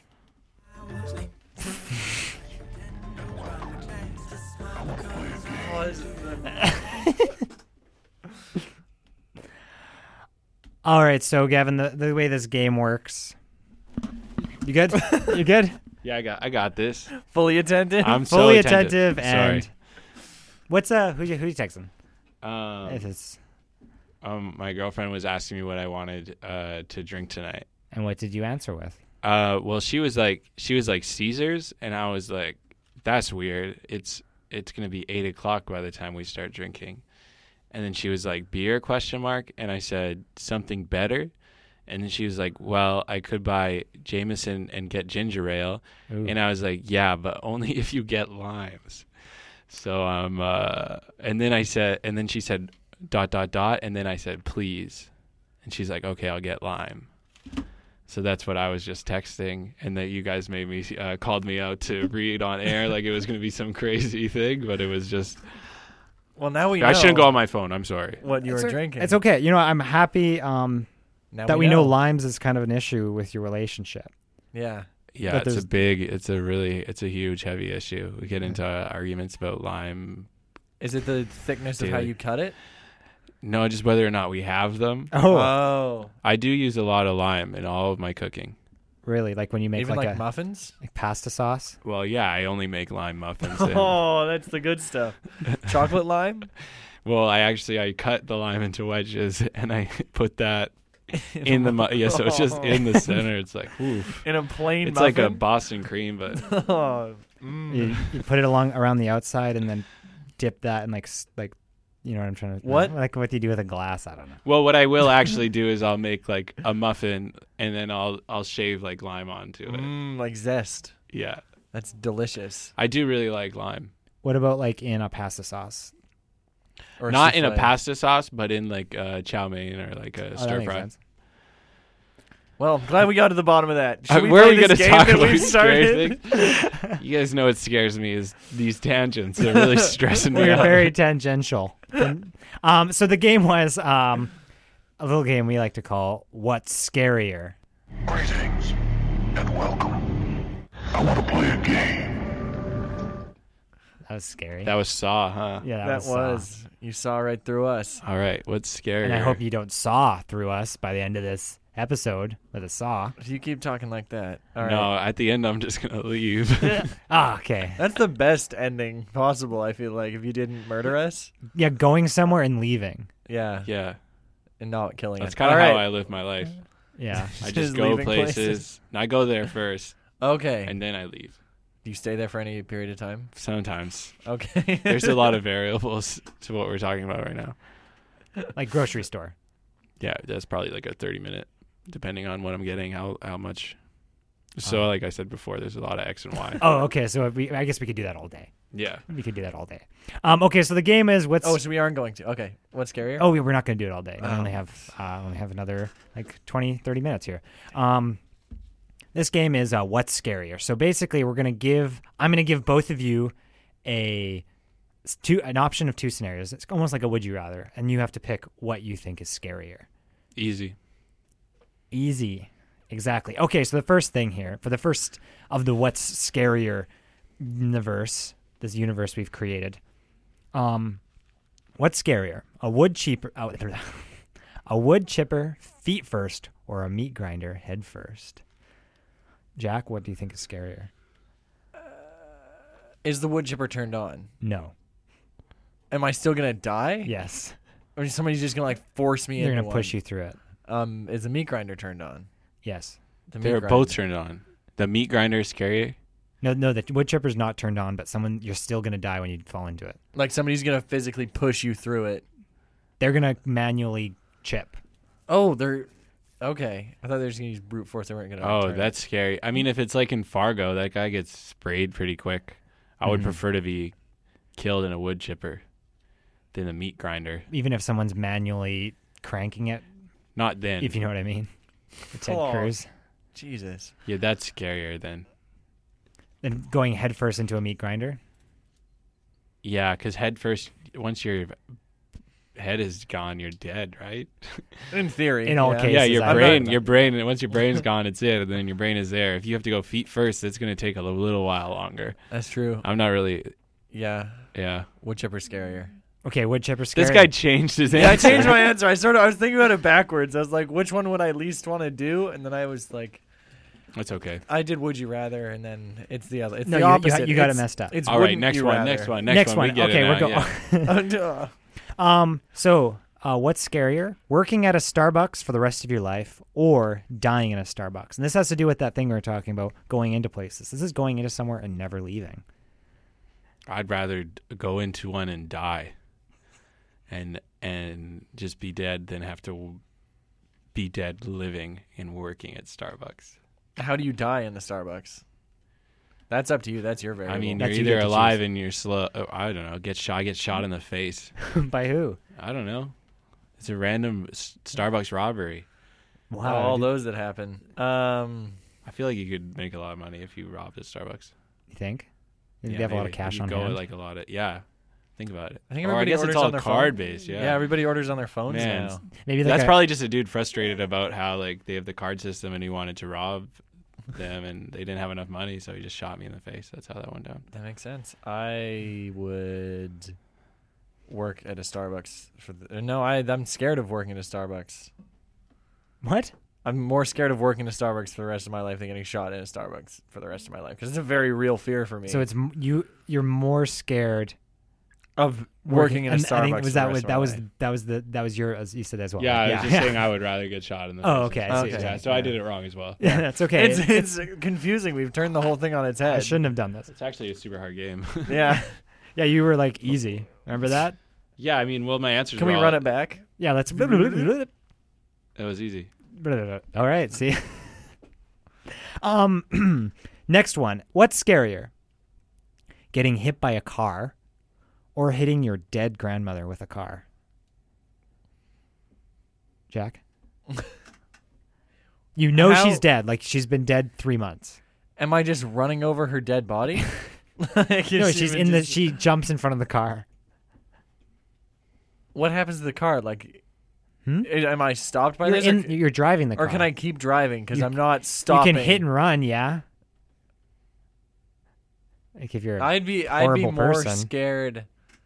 All right, so Gavin, the, the way this game works, you good? You good? Yeah, I got I got this. Fully attentive. I'm so Fully attentive. attentive, and Sorry. what's uh who you who you texting? Um, If it's um, my girlfriend was asking me what I wanted uh, to drink tonight. and what did you answer with? Uh, well, she was like, she was like Caesars, and I was like, that's weird. It's it's gonna be eight o'clock by the time we start drinking. And then she was like, beer question mark, and I said something better. And then she was like, well, I could buy Jameson and get ginger ale. Ooh. And I was like, yeah, but only if you get limes. So um uh and then I said and then she said dot dot dot and then I said please, and she's like, okay, I'll get lime. So that's what I was just texting, and that you guys made me uh, called me out to read on air like it was going to be some crazy thing, but it was just. Well, now we. I know shouldn't go on my phone. I'm sorry. What you it's were o- drinking? It's okay. You know, I'm happy um, Now that we we know. know. limes is kind of an issue with your relationship. Yeah. Yeah, That it's a there's- big, it's a really, it's a huge, heavy issue. We get into uh, arguments about lime. Is it the thickness of how daily. you cut it? No, just whether or not we have them. Oh. Oh. I do use a lot of lime in all of my cooking. Really, like when you make Even like, like a muffins? like pasta sauce. Well, yeah, I only make lime muffins. and- Oh, that's the good stuff. Chocolate lime? Well, I actually I cut the lime into wedges and I put that in the mu- yeah, so it's just in the center. It's like oof. In a plain It's like a muffin? Boston cream, but Oh, mm. You, you put it along around the outside and then dip that in like s- like, you know what I'm trying to. What? Like what you do with a glass? I don't know. well, what I will actually do is I'll make like a muffin and then I'll I'll shave like lime onto it. Mm, like zest. Yeah, That's delicious. I do really like lime. What about like in a pasta sauce? Or Not in a souffle. pasta sauce, but in like uh, chow mein or like a Oh, that stir makes fry. sense. Well, I'm glad we got to the bottom of that. Should Uh, we where are play we this gonna game talk that about we scary started? things? You guys know what scares me is these tangents. They're really stressing me We're out. very tangential. um, so the game was um, a little game we like to call "What's Scarier." Greetings and welcome. I want to play a game. That was scary. That was Saw, huh? yeah, that, That was. Saw. was. You saw right through us. All right, what's scary? And I hope you don't saw through us by the end of this episode with a saw. You keep talking like that. All right. No, at the end I'm just gonna leave. Ah, okay. That's the best ending possible, I feel like, if you didn't murder us. Yeah, going somewhere and leaving. Yeah. yeah, And not killing that's us. kind of All how right. I live my life. Yeah. I Just just go leaving places. places. And I go there first, Okay. and then I leave. Do you stay there for any period of time? Sometimes Okay. there's a lot of variables to what we're talking about right now. Like grocery store. Yeah, that's probably like a thirty minute, depending on what I'm getting, how how much. So, Oh. like I said before, there's a lot of X and Y. Oh, okay. So we, I guess we could do that all day. Yeah. We could do that all day. Um, okay, so the game is what's. Oh, so we aren't going to. Okay. What's scarier? Oh, we- we're not going to do it all day. We Oh. only have uh, only have another like twenty, thirty minutes here. Um, this game is uh, what's scarier. So basically, we're going to give. I'm going to give both of you a s- two an option of two scenarios. It's almost like a would you rather, and you have to pick what you think is scarier. Easy. Easy. Exactly. Okay, so the first thing here, for the first of the what's scarier universe, this universe we've created, um, what's scarier? A wood chipper, oh, a wood chipper feet first, or a meat grinder head first? Jack, what do you think is scarier? Is the wood chipper turned on? No. Am I still gonna die? Yes. Or is somebody just gonna like force me? They're into gonna push one? you through it. Um, is the meat grinder turned on? Yes. The meat They're grinder. both turned on. The meat grinder is scary. No, no, the wood chipper's not turned on, but someone you're still gonna die when you fall into it. Like somebody's gonna physically push you through it. They're gonna manually chip. Oh, they're okay. I thought they were just gonna use brute force. They weren't gonna. Oh, turn it. that's scary. I mean, if it's like in Fargo, that guy gets sprayed pretty quick. I would Mhm. prefer to be killed in a wood chipper than a meat grinder. Even if someone's manually cranking it, Not then. if you know what I mean. The Ted Oh. Cruz. Jesus. Yeah, that's scarier then. Then going headfirst into a meat grinder. Yeah, because head first, once your head is gone, you're dead, right? In theory. In all yeah. cases. yeah, your I brain, read your brain, and once your brain's gone, it's it, and then your brain is there. If you have to go feet first, it's going to take a little while longer. That's true. I'm not really, Yeah. yeah. Wood chipper's scarier. Okay, wood chipper scary. This guy changed his answer. Yeah, I changed my answer. I started. I was thinking about it backwards. I was like, which one would I least want to do? And then I was like, That's okay. I did would you rather, and then it's the other. It's No, the you- you opposite. got- you got it It's- messed up. It's All right, wouldn't next you one, rather. next one, next, Next one. one. We get Okay, it we're now, going. yeah. um. So, uh, what's scarier? Working at a Starbucks for the rest of your life, or dying in a Starbucks? And this has to do with that thing we were talking about, going into places. This is going into somewhere and never leaving. I'd rather d- go into one and die, and and just be dead than have to w- be dead living and working at Starbucks. How do you die in the Starbucks? That's up to you. That's your variable. I mean, That's you're you either get to alive choose. and you're slow. Oh, I don't know. Get shot. I get shot in the face. By who? I don't know. It's a random s- Starbucks robbery. Wow, all those that happen. Um, I feel like you could make a lot of money if you robbed a Starbucks. You think? Did Yeah, they have a lot of maybe. cash You on go hand? with, like a lot of yeah. Think about it. I think Or everybody I guess orders it's all on their card phone. based. Yeah. Yeah, everybody orders on their phones Man, now. Maybe that's like a- probably just a dude frustrated about how like they have the card system and he wanted to rob them and they didn't have enough money, so he just shot me in the face. That's how that went down. That makes sense. I would work at a Starbucks for the, no. I I'm scared of working at a Starbucks. What? I'm more scared of working at a Starbucks for the rest of my life than getting shot in a Starbucks for the rest of my life because it's a very real fear for me. So it's m- you. You're more scared of working in a and I think Starbucks was for the that rest was of that my was life. that was the that was your as you said as well. Yeah, I right? was just saying I would rather get shot in the face. Oh, okay. I see. Okay. Yeah, so I did it wrong as well. Yeah, that's okay. It's, it's confusing. We've turned the whole thing on its head. I shouldn't have done this. It's actually a super hard game. Yeah. Yeah, you were like easy. Remember that? Yeah, I mean, well, my answers. Can were we all- run it back? Yeah, let's. It was easy. All right. See. um, next one. What's scarier? Getting hit by a car, or hitting your dead grandmother with a car? Jack. You know How- she's dead. Like she's been dead three months. Am I just running over her dead body? Like, is No, she she's even in the. just- She jumps in front of the car. What happens to the car? Like, Hmm? i- am I stopped by You're, this? in, or, you're driving the car. or can I keep driving because You- I'm not stopping? You can hit and run. Yeah. Like if you're. a I'd be I'd be horrible more person. scared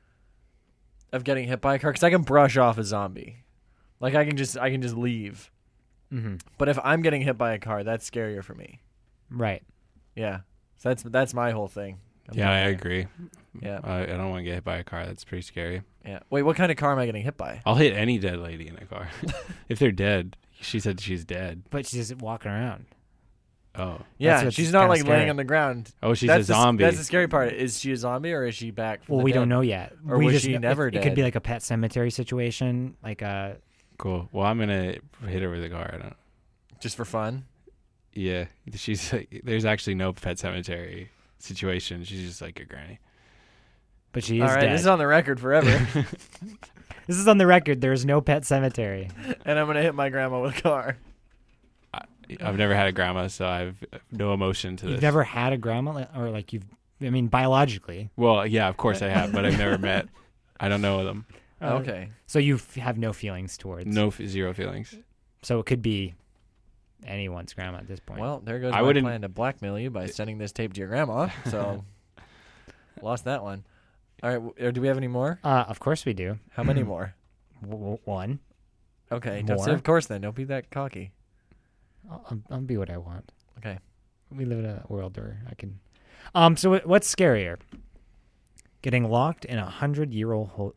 of getting hit by a car because I can brush off a zombie. Like I can just I can just leave. Mhm. But if I'm getting hit by a car, that's scarier for me. Right. Yeah. So that's that's my whole thing. I'm Yeah, I not- agree. Yeah. I, I don't want to get hit by a car. That's pretty scary. Yeah. Wait, what kind of car am I getting hit by? I'll hit any dead lady in a car. If they're dead, she said she's dead. But she's walking around. Oh. Yeah, what's she's not kinda like laying scary. on the ground. Oh, she's that's a zombie. The, that's the scary part. Is she a zombie or is she back? From Well, the we dead? don't know yet. Or we was just she kn- never it, dead? It could be like a pet cemetery situation, like a. Cool. Well, I'm gonna hit her with a car. I don't. Just for fun. Yeah, she's. Like, there's actually no pet cemetery situation. She's just like a granny. But she is All right, dead. this is on the record forever. This is on the record. There is no pet cemetery. And I'm gonna hit my grandma with a car. I've never had a grandma, so I've no emotion to You've this. never had a grandma, like- or like you've. I mean, biologically. Well, yeah, of course I have, but I've never met. I don't know them. Uh, Okay. So you f- have no feelings towards. No, f- zero feelings. So it could be anyone's grandma at this point. Well, there goes I my wouldn't- plan to blackmail you by sending this tape to your grandma. So lost that one. All right. w- Do we have any more? Uh, of course we do. How many more? W- one. Okay. Don't say More? of course then. Don't be that cocky. I'll, I'll- I'll be what I want. Okay. We live in a world where I can. Um. So what- what's scarier? Getting locked in a hundred-year-old. Ho-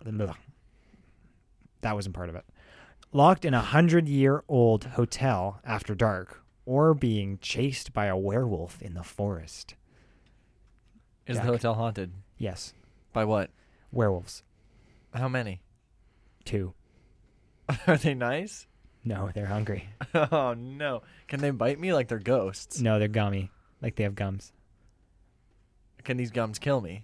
that wasn't part of it. Locked in a hundred-year-old hotel after dark, or being chased by a werewolf in the forest. Is Jack. the hotel haunted? Yes. By what? Werewolves. How many? Two. Are they nice? No, they're hungry. Oh no! Can they bite me like they're ghosts? No, they're gummy. Like they have gums. Can these gums kill me?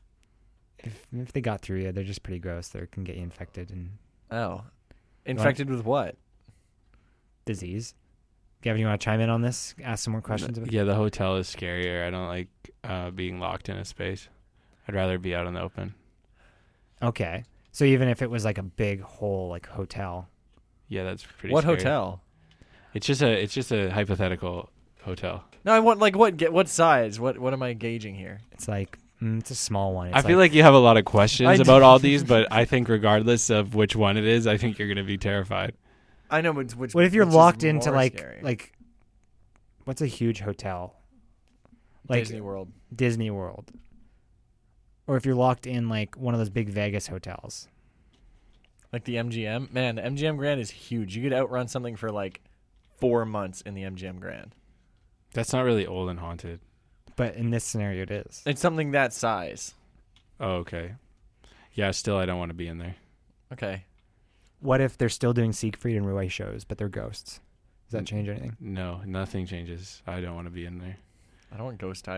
If if they got through you, they're just pretty gross. They can get you infected and Oh, infected with what? disease. Gavin, you want to chime in on this? Ask some more questions about Yeah, the hotel is scarier. I don't like uh, being locked in a space. I'd rather be out in the open. Okay. So even if it was like a big whole like hotel. Yeah, that's pretty. What scary. hotel? It's just a. It's just a hypothetical hotel. No, I want like what? Get what size? What? What am I gauging here? It's like mm, it's a small one. It's I feel like you have a lot of questions I about do. all these, but I think regardless of which one it is, I think you're gonna be terrified. I know which. which what if you're which is locked into more like scary? like what's a huge hotel? Like Disney World. Disney World. Or if you're locked in like one of those big Vegas hotels. Like the M G M? Man, the M G M Grand is huge. You could outrun something for like four months in the M G M Grand. That's not really old and haunted. But in this scenario it is. It's something that size. Oh, okay. Yeah, still I don't want to be in there. Okay. What if they're still doing Siegfried and Roy shows, but they're ghosts? Does that change anything? No, nothing changes. I don't want to be in there. I don't want ghost tigers.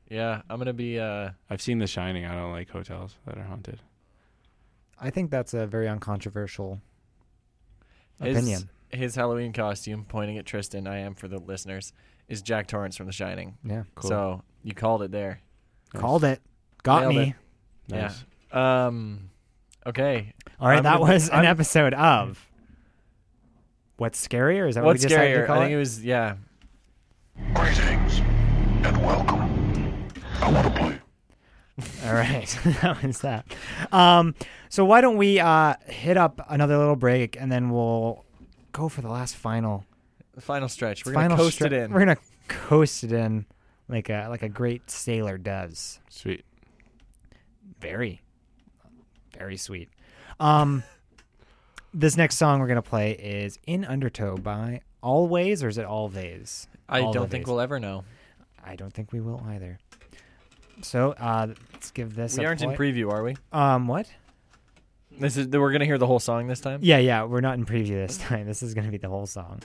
Yeah, I'm gonna be. Uh, I've seen The Shining. I don't like hotels that are haunted. I think that's a very uncontroversial his, opinion. His Halloween costume, pointing at Tristan, I am for the listeners, is Jack Torrance from The Shining. Yeah, cool. So you called it there. Nice. Called it. Got Nailed me. It. Nice. Yeah. Um. Okay. All right, I'm that gonna, was an I'm, episode of What's Scarier? Is that What's what we decided Scarier? to call I think it? it was yeah. Greetings and welcome. I want to play. All right, that was that. Um, so why don't we uh, hit up another little break and then we'll go for the last final, the final stretch. We're final gonna coast stre- it in. We're gonna coast it in like a like a great sailor does. Sweet. Very, very sweet. Um, this next song we're gonna play is "In Undertow" by Always, or is it Always? I Always. don't think we'll ever know. I don't think we will either. So uh, let's give this. We a aren't play. in preview, are we? Um, what? This is we're gonna hear the whole song this time. Yeah, yeah, we're not in preview this time. This is gonna be the whole song.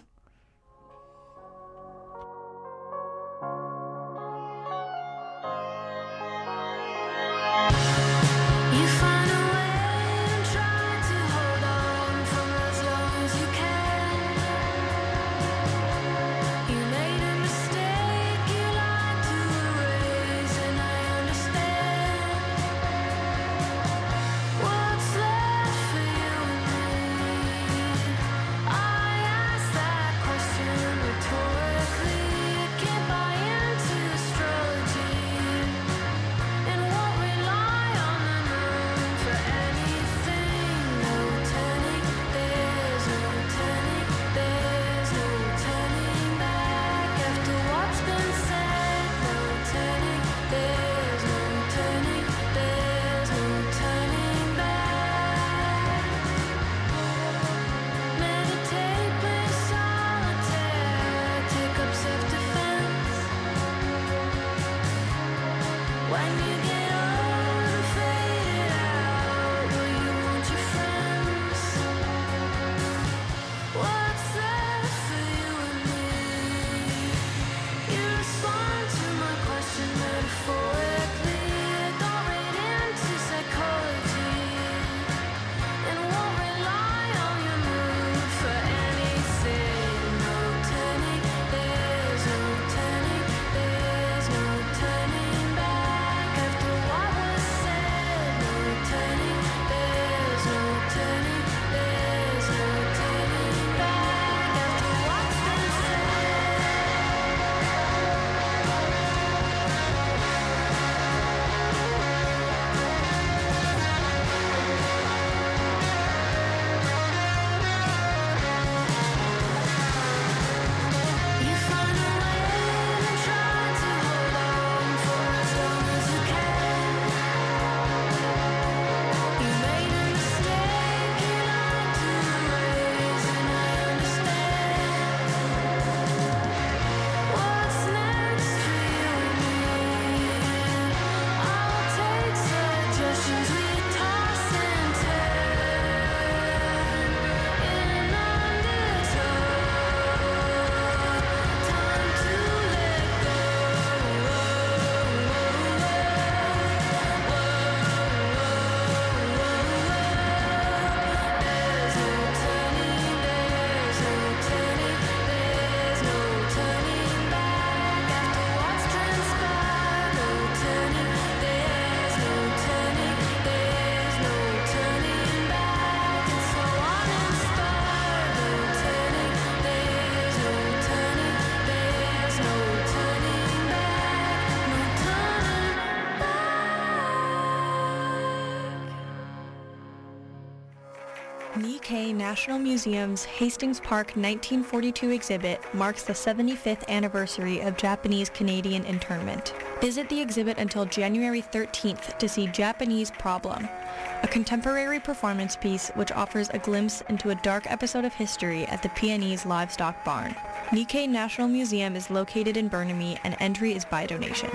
Nikkei National Museum's Hastings Park nineteen forty-two exhibit marks the seventy-fifth anniversary of Japanese-Canadian internment. Visit the exhibit until January thirteenth to see Japanese Problem, a contemporary performance piece which offers a glimpse into a dark episode of history at the Peonese Livestock Barn. Nikkei National Museum is located in Burnaby and entry is by donation.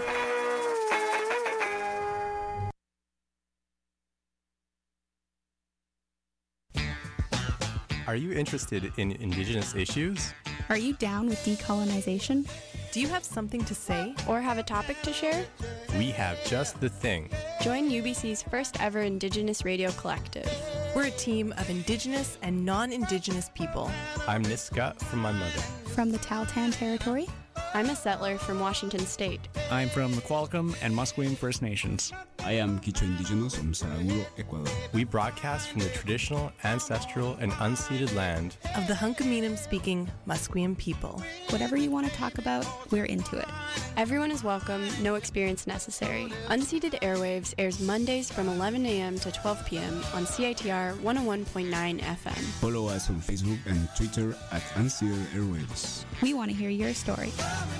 Are you interested in Indigenous issues? Are you down with decolonization? Do you have something to say? Or have a topic to share? We have just the thing. Join U B C's first ever Indigenous Radio Collective. We're a team of Indigenous and non-Indigenous people. I'm Niska from my mother. From the Tahltan Territory? I'm a settler from Washington State. I'm from the Qualicum and Musqueam First Nations. I am Quichua Indigenous from Saraguro, Ecuador. We broadcast from the traditional, ancestral, and unceded land of the Hunkaminam-speaking Musqueam people. Whatever you want to talk about, we're into it. Everyone is welcome, no experience necessary. Unceded Airwaves airs Mondays from eleven a.m. to twelve p.m. on C I T R one oh one point nine F M. Follow us on Facebook and Twitter at Unceded Airwaves. We want to hear your story.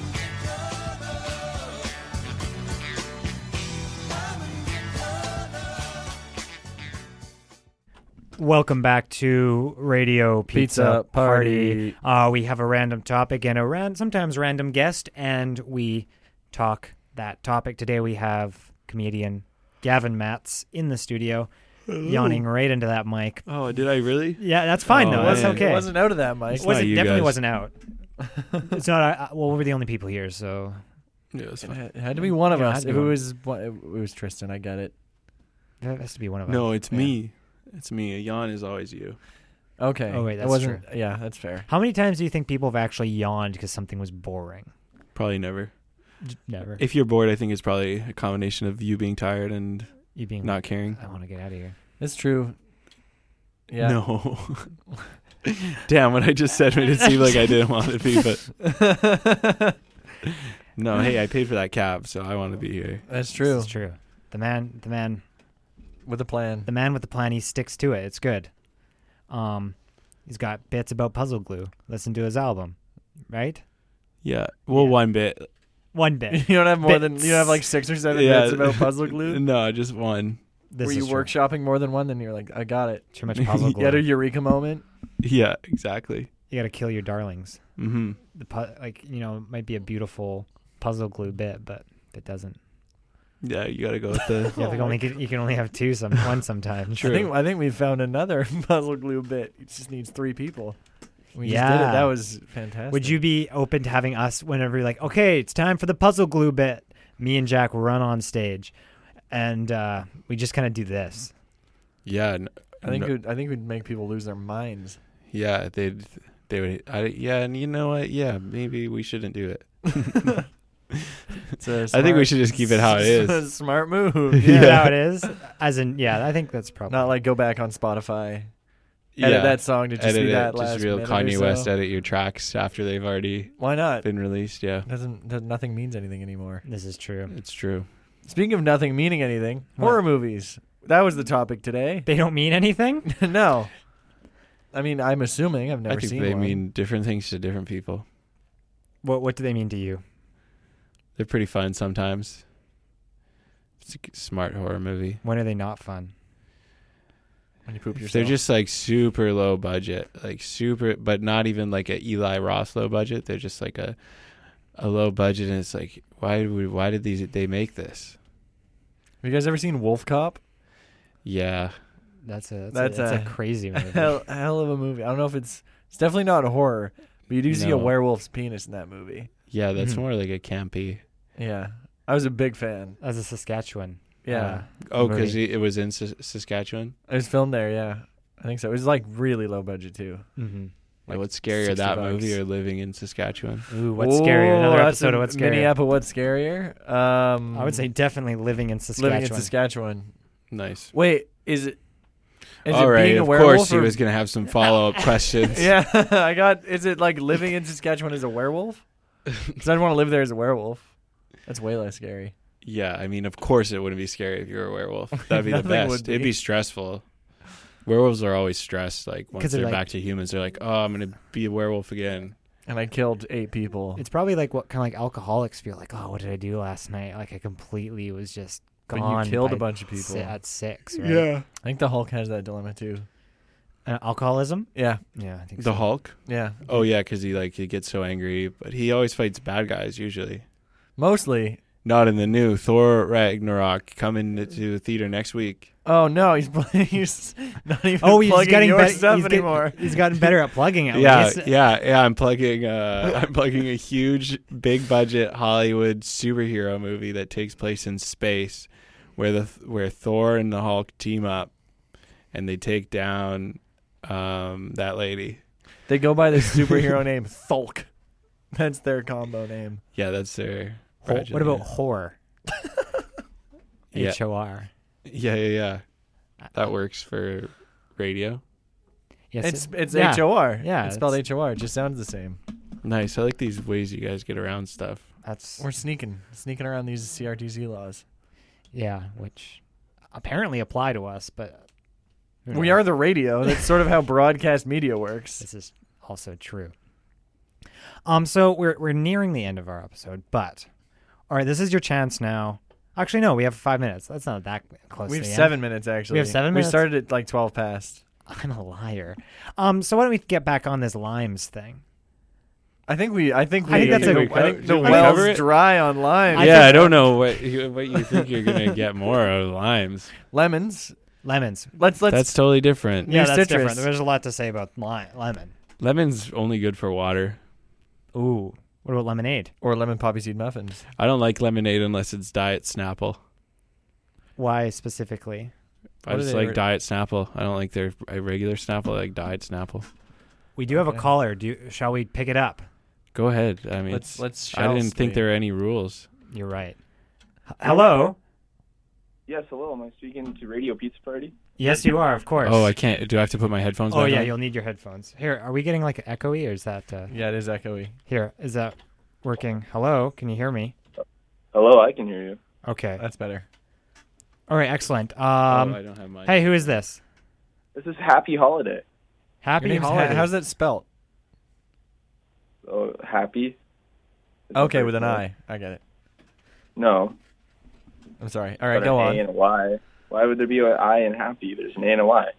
Welcome back to Radio Pizza, Pizza Party. Party. Uh, we have a random topic and a ran- sometimes random guest, and we talk that topic. Today we have comedian Gavin Matz in the studio, yawning right into that mic. Oh, did I really? Yeah, that's fine oh, though. That's man. okay. It wasn't out of that mic. It wasn't, you definitely guys. wasn't out. It's not. Uh, well, we're the only people here, so Yeah, it was It fine. had, it had to be one of Yeah, it us. had to If be it one. was, one- it was Tristan. I get it. that has to be one of us. No, it's Yeah. me. It's me. A yawn is always you. Okay. Oh, wait, It that's wasn't, true. Yeah, that's fair. How many times do you think people have actually yawned because something was boring? Probably never. Never. If you're bored, I think it's probably a combination of you being tired and You being not caring. I want to get out of here. It's true. Yeah. No. Damn, what I just said made it seem like I didn't want to be, but no. Hey, I paid for that cab, so I want to be here. That's true. It's true. The man, the man, With a plan. the man with the plan. He sticks to it. It's good. Um, he's got bits about puzzle glue. Listen to his album, right? Yeah. Well, Yeah. one bit. One bit. You don't have more than Bits. you have like six or seven Yeah. bits about puzzle glue. No, just one. This Were is you true. workshopping more than one? Then you're like, I got it. Too much puzzle You had a glue. eureka moment. Yeah, exactly. You got to kill your darlings. Mm-hmm. The pu- like you know, it might be a beautiful puzzle glue bit, but it doesn't. Yeah, you got to go with the. Yeah, Oh you, my only get, you can only have two some one sometimes. True. I think I think we found another puzzle glue bit. It just needs three people. We just did Yeah. it. That was fantastic. Would you be open to having us whenever you're like, okay, it's time for the puzzle glue bit? Me and Jack run on stage, and uh, we just kind of do this. Yeah. n- I think no- it would, I think we'd make people lose their minds. Yeah, they they would. I, yeah, and you know what? Yeah, maybe we shouldn't do it. It's a I think we smart- should just keep it how it is. Smart move. Yeah, Yeah. how it is. As in, yeah, I think that's probably Not like go back on Spotify. Yeah. Edit that song to just Edit be it, that just last real minute or Kanye so. West edit your tracks after they've already Why not? been released. Yeah, Doesn't that nothing means anything anymore. this is true. it's true. Speaking of nothing meaning anything, What? horror movies. That was the topic today. They don't mean anything. No. I mean, I'm assuming. I've never I think seen they one. mean different things to different people. What What do they mean to you? They're pretty fun sometimes. It's a g- smart horror movie. When are they not fun? When you poop yourself. They're just like super low budget, like super, but not even like a Eli Roth low budget. They're just like a a low budget, and it's like, why would why did these they make this? Have you guys ever seen Wolf Cop? Yeah, That's a that's, That's a, that's a a- crazy movie. Hell, hell of a movie. I don't know if it's it's definitely not a horror, but you do see a No. werewolf's penis in that movie. yeah, that's Mhm. more like a campy. Yeah, I was a big fan. As a Saskatchewan. Yeah, uh, Oh, because movie. it was in Sas- Saskatchewan. it was filmed there. Yeah, I think so. It was like really low budget too. Mm-hmm. Like, what's scarier, sixty that bucks. movie or living in Saskatchewan? Ooh, what's scarier? Another Oh, that's episode a of What's mini Scarier. ep of What's Scarier. Um, I would say definitely living in Saskatchewan. living in Saskatchewan. Nice. Wait, is it? Is All it right, being a of werewolf course he or- was gonna have some follow up questions. Yeah, I got. Is it like living in Saskatchewan as a werewolf? Because I'd want to live there as a werewolf. That's way less scary. Yeah, I mean, of course it wouldn't be scary if you were a werewolf. That'd be the Nothing best. would be. It'd be stressful. Werewolves are always stressed. Like once 'Cause they're they're like- back to humans, they're like, "Oh, I'm gonna be a werewolf again." And I killed eight people. It's probably like what kind of like alcoholics feel like. Oh, what did I do last night? Like I completely was just But you gone. killed by a bunch of people. si- at six. Right? Yeah. I think the Hulk has that dilemma too. Uh, alcoholism. Yeah, Yeah, I think The so. Hulk. yeah. Oh yeah, because he like he gets so angry, but he always fights bad guys usually. Mostly, Not in the new Thor Ragnarok coming to the theater next week. Oh no, he's he's not even Oh, he's plugging getting your better. stuff He's, get- anymore. he's gotten better at plugging it. Yeah, least. yeah, yeah. I'm plugging. Uh, I'm plugging a huge, big budget Hollywood superhero movie that takes place in space, where the where Thor and the Hulk team up, and they take down um, that lady. They go by this superhero name Thulk. That's their combo name. Yeah, that's their. Ho- project, what about yeah. Hor? Yeah. H O R. Yeah, yeah, yeah. That works for radio. Yes, It's it- it's yeah. H O R. Yeah, it's spelled it's- H O R. It just sounds the same. Nice. I like these ways you guys get around stuff. That's We're sneaking, sneaking around these C R T C laws. yeah, which apparently apply to us, but who We knows? are the radio. That's sort of how broadcast media works. This is also true. Um, so we're we're nearing the end of our episode, but all right, this is your chance now. Actually, no, we have five minutes. That's not that close. We to have the seven end. minutes actually. We have seven minutes. We started at like twelve past. I'm a liar. Um, so why don't we get back on this limes thing? I think we. I think we. I think that's a- I think Did the we well's cover it? dry on lime. I yeah, think- I don't know what you, what you think you're gonna get more out of limes. Lemons. Lemons. Let's let's. That's totally different. Yeah, New that's citrus. different. There's a lot to say about li- lemon. Lemon's only good for water. Ooh, what about lemonade? Or lemon poppy seed muffins. I don't like lemonade unless it's Diet Snapple. Why specifically? I What do just they like re- Diet Snapple. I don't like their a regular Snapple. I like Diet Snapple. We do have a Okay. caller. Do you, shall we pick it up? Go ahead. I mean, Let's- it's- let's I didn't shall think we? there were any rules. You're right. H- Hello. Yes, hello. Am I speaking to Radio Pizza Party? Yes, you are. Of course. Oh, I can't. Do I have to put my headphones Oh back yeah, on? you'll need your headphones. Here, are we getting like echoey or is that? Uh, Yeah, it is echoey. Here, is that working? Hello, can you hear me? Hello, I can hear you. Okay. That's better. All right, excellent. Um, oh, I don't have mine. hey, who is this? This is Happy Holiday. Happy Your name's Ha- holiday. how's that spelt? Oh, happy? It's Okay, the with an first I. I get it. No. I'm sorry. All right, but go an on. A and a Y. Why would there be an I in happy? There's an A and a Y.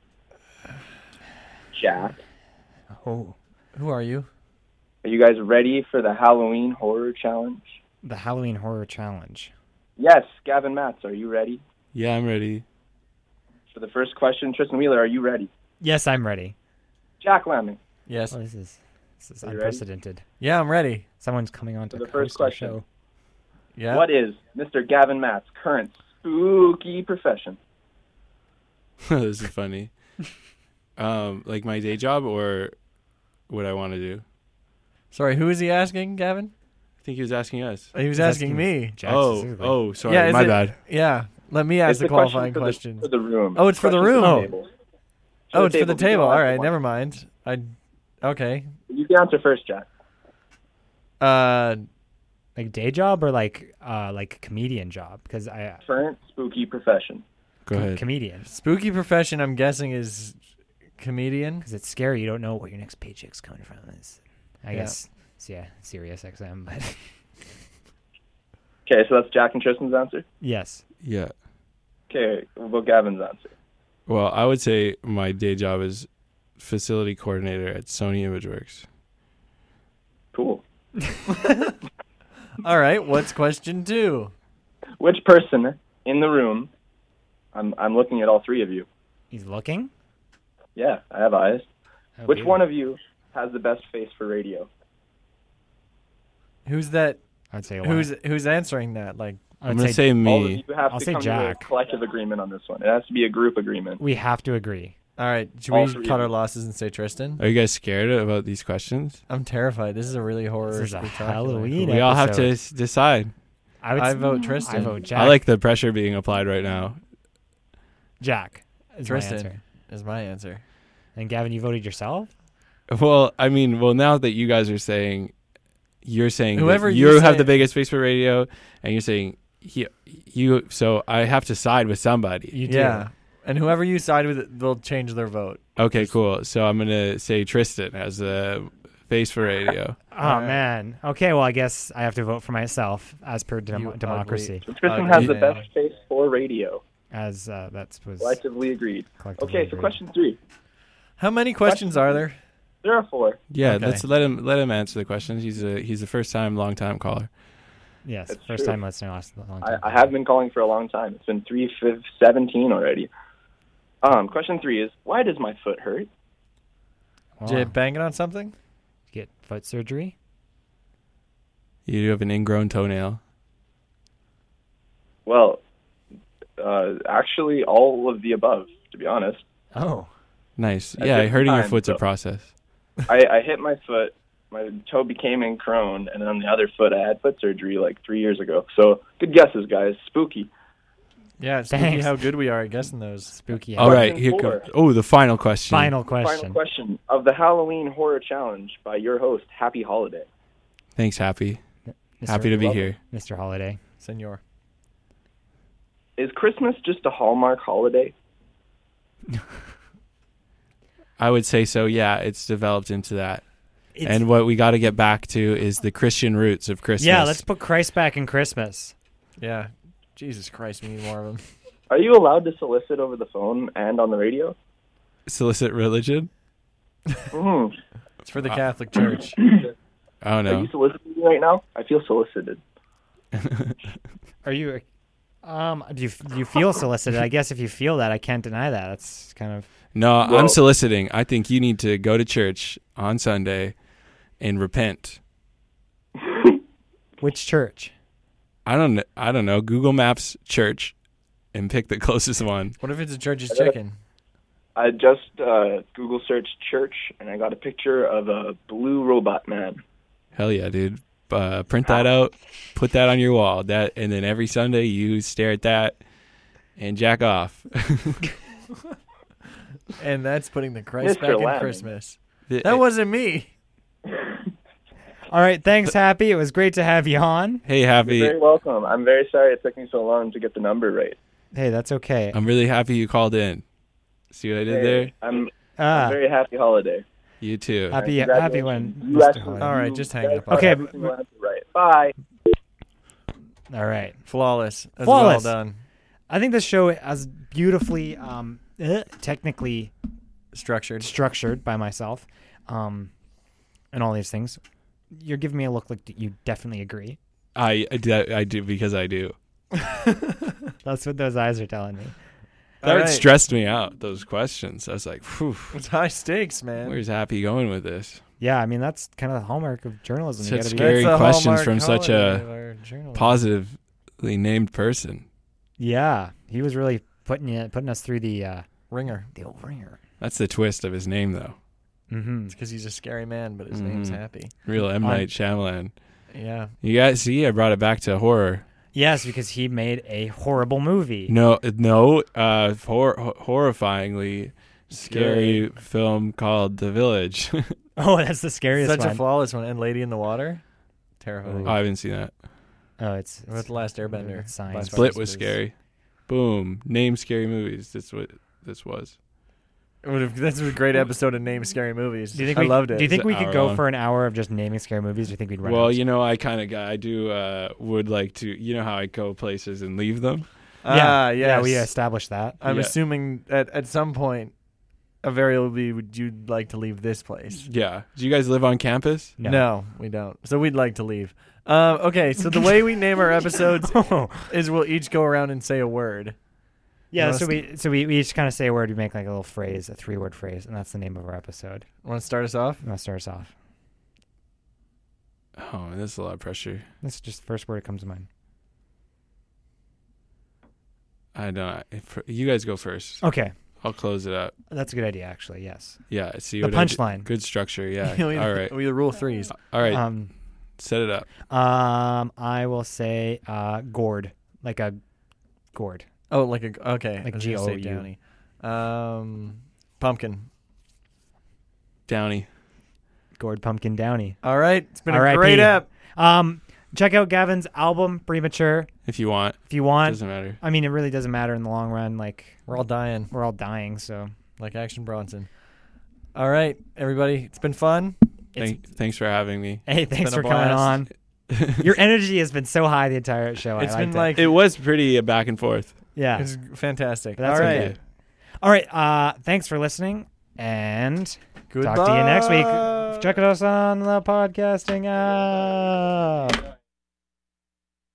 Jack, Oh, Who are you? are you guys ready for the Halloween Horror Challenge? the Halloween Horror Challenge. Yes, Gavin Matz, are you ready? Yeah, I'm ready. For the first question, Tristan Wheeler, are you ready? Yes, I'm ready. Jack Lemming, Yes. Oh, this is this is Are you ready? unprecedented. Yeah, I'm ready. Someone's coming on to For the first host our question. show. Yeah. what is Mister Gavin Matt's current spooky profession? This is funny. um, like my day job or what I want to do? Sorry, who is he asking, Gavin? I think he was asking us. He was He's asking, asking me. Jack Oh, specifically. oh, sorry, Yeah, is my it- bad. Yeah. Let me ask It's the a question qualifying for the- questions. For the room. Oh, it's for the Questions room. table. Oh, it's for the You table. don't All have to right, watch. never mind. I. Okay. You can answer first, Jack. Uh, Like day job or like uh like comedian job? Because I Current spooky profession. Go ahead. comedian. spooky profession. I'm guessing is comedian. Because it's scary. You don't know what your next paycheck's coming from. Is I Yeah. guess it's, yeah, Sirius X M. But Okay, so that's Jack and Tristan's answer? yes, Yeah. Okay, what about Gavin's answer? Well, I would say my day job is facility coordinator at Sony ImageWorks. Cool. All right. What's question two? Which person in the room, I'm I'm looking at all three of you. he's looking. Yeah, I have eyes. Oh, Which dear. one of you has the best face for radio? Who's that? I'd say Who's who's answering that? Like, I I'm would gonna say, say All of me. you have I'll to say come to a Jack. collective agreement on this one. It has to be a group agreement. we have to agree. all right. Should All we three cut of our you. losses and say Tristan? Are you guys scared about these questions? I'm terrified. This is a really horror. This is a spectacular. Halloween We all have to episode. s- decide. I would. I s- vote I Tristan. vote Jack. I like the pressure being applied right now. Jack. Is my Tristan answer. is my answer. And Gavin, you voted yourself. Well, I mean, well, now that you guys are saying, you're saying Whoever that you you have say- the biggest face for radio, and you're saying he, you. So I have to side with somebody. You do. Yeah. And whoever you side with, they'll change their vote. Okay, cool. So I'm gonna say Tristan as the face for radio. Oh Alright. man. Okay. Well, I guess I have to vote for myself as per dem- You democracy. ugly- Tristan ugly has the man. best face for radio. As uh, that was Collectively agreed. collectively Okay, so agreed. question three. How many questions are there? There are four. Yeah, Okay. let's let him let him answer the questions. He's a he's a first time, long time caller. Yes, That's first true. time listener last a long I, time. I have been calling for a long time. It's been three seventeen already. Um, question three is, why does my foot hurt? Did you bang it on something? Get foot surgery? You do have an ingrown toenail. Well, uh, actually, all of the above, to be honest. Oh. Nice. At Yeah, different hurting your times, foot's a so- process. I, I hit my foot, my toe became ingrown, and then on the other foot, I had foot surgery like three years ago. So, good guesses, guys. Spooky. Yeah, it's spooky Thanks. how good we are at guessing those. Spooky. All right, Question here four. comes. Oh, the final question. Final Final question. question of the Halloween Horror Challenge by your host, Happy Holiday. Thanks, Happy. Mister Happy to be Welcome. here. Mister Holiday. Senor. Is Christmas just a Hallmark holiday? I would say so. Yeah, it's developed into that. It's- and what we got to get back to is the Christian roots of Christmas. Yeah, let's put Christ back in Christmas. Yeah. Jesus Christ, we need more of them. Are you allowed to solicit over the phone and on the radio? solicit religion. Mm. It's for the Catholic Church. Oh Are no. you soliciting me right now? I feel solicited. Are you? Um, do you do you feel solicited? I guess if you feel that, I can't deny that. That's kind of No, Well- I'm soliciting. I think you need to go to church on Sunday and repent. which church? I don't. kn- I don't know. Google Maps church, and pick the closest one. What if it's a church's chicken? I just uh, Google searched church, and I got a picture of a blue robot man. Hell yeah, dude. Uh, print that out, put that on your wall. That, and then every Sunday you stare at that and jack off. And that's putting the Christ Mister back in Lemon. Christmas. The- That wasn't me. All right, thanks, Happy. It was great to have you on. Hey, You're Happy. very welcome. I'm very sorry it took me so long to get the number right. Hey, that's okay. I'm really happy you called in. See what I did Hey, there? I'm, Ah. I'm very happy holiday. You too. Happy, And happy when congratulations. You Mister actually- Holiday. All right, you just hang guys up. got Okay, every single answer right. Bye. All right. Flawless. That's Flawless. well done. I think this show is beautifully, um, eh, technically Structured. structured by myself, um, and all these things. You're giving me a look like you definitely agree. I, I, do, I do because I do. That's what those eyes are telling me. That All right. stressed me out, those questions. I was like, whew, It's high stakes, man. where's Happy going with this? Yeah, I mean that's kind of the hallmark of journalism. You Such gotta be- scary That's the questions hallmark from such holiday of a our journalism. positively named person. Yeah, he was really putting you, putting us through the uh, Ringer. the old ringer. That's the twist of his name, though. Mm-hmm. It's because he's a scary man, but his name's Mhm. Happy. Real M. On- Night Shyamalan. Yeah. You guys see, I brought it back to horror. Yes, because he made a horrible movie. No, no, uh, hor- horrifyingly scary film called The Village. Oh, that's the scariest Such one. a flawless one. And Lady in the Water. Terrifying. Oh, I haven't seen that. Oh, it's, What about The Last Airbender? it's science. By Split far was is- scary. Boom. Name scary movies. That's what this was. It would have- That's a great episode of Name Scary Movies. Do you think I we, loved it. Do you think It's we an could hour go long. for an hour of just naming scary movies? Do you think we'd run Well, out? you know, I kind of got, I do, uh, would like to, you know how I go places and leave them? Ah, yeah, we yes. established that. I'm Yeah. assuming at, at some point, invariably, would you like to leave this place? Yeah. Do you guys live on campus? No. we don't. So we'd like to leave. Um, okay, so the way we name our episodes Oh. is we'll each go around and say a word. Yeah, You so wanna we so we, we each kind of say a word. We make like a little phrase, a three word phrase, and that's the name of our episode. Want to start us off? You want to start us off? Oh, that's a lot of pressure. That's just the first word that comes to mind. I don't. If, you guys go first. Okay, I'll close it up. that's a good idea, actually. Yes. Yeah. See The what I did? punchline. Good structure. Yeah. we, All right. We the rule threes. All right. Um, Set it up. um, I will say uh, gourd, like a gourd. Oh, like a okay. Like I was gonna say G O U. Downey. Um, pumpkin. Downy. Gourd pumpkin downy. All right, it's been a R I P. great app. Um, check out Gavin's album, Premature, If you want. if you want. Doesn't matter. I mean, it really doesn't matter in the long run. Like We're all dying, we're all dying, so like Action Bronson. All right, everybody, it's been fun. it's, Thank, thanks for having me. hey, thanks been for a coming blast. on. Your energy has been so high the entire show. It's I been liked like It was pretty uh, back and forth. it. yeah. it's fantastic. But that's all okay. right, All right. Uh, thanks for listening, and goodbye. talk to you next week. Check us on the podcasting app.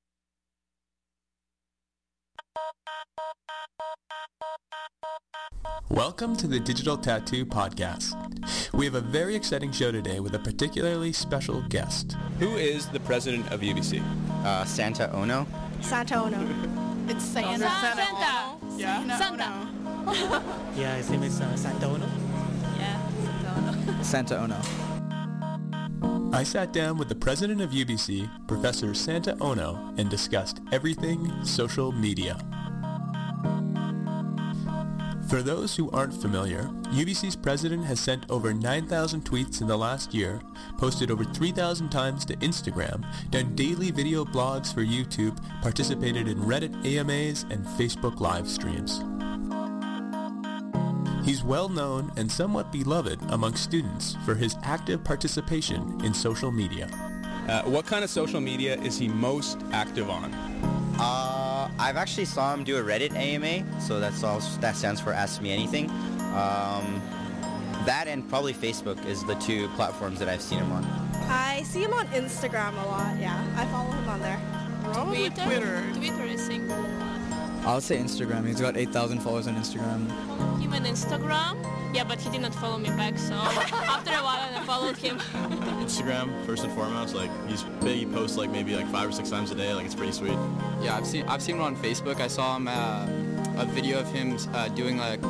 Welcome to the Digital Tattoo Podcast. We have a very exciting show today with a particularly special guest. Who is the president of U B C? Uh, Santa Ono. Santa Ono. It's Santa. Santa. Santa. Yeah. Santa. Yeah, his name is uh, Santa Ono. Yeah, Santa Ono. Santa Ono. I sat down with the president of U B C, Professor Santa Ono, and discussed everything social media. For those who aren't familiar, U B C's president has sent over nine thousand tweets in the last year, posted over three thousand times to Instagram, done daily video blogs for YouTube, participated in Reddit A M As, and Facebook live streams. He's well known and somewhat beloved among students for his active participation in social media. Uh, what kind of social media is he most active on? Uh, I've actually saw him do a Reddit A M A, so that's all. That stands for Ask Me Anything. Um, that and probably Facebook is the two platforms that I've seen him on. I see him on Instagram a lot, yeah. I follow him on there. Probably Twitter. Twitter, I think. I would say Instagram. He's got eight thousand followers on Instagram. Him on Instagram? Yeah, but he did not follow me back, so after a while I followed him. Instagram, first and foremost. Like, he's big. He posts like maybe like five or six times a day. Like, it's pretty sweet. Yeah, I've seen I've seen him on Facebook. I saw him uh, a video of him uh, doing like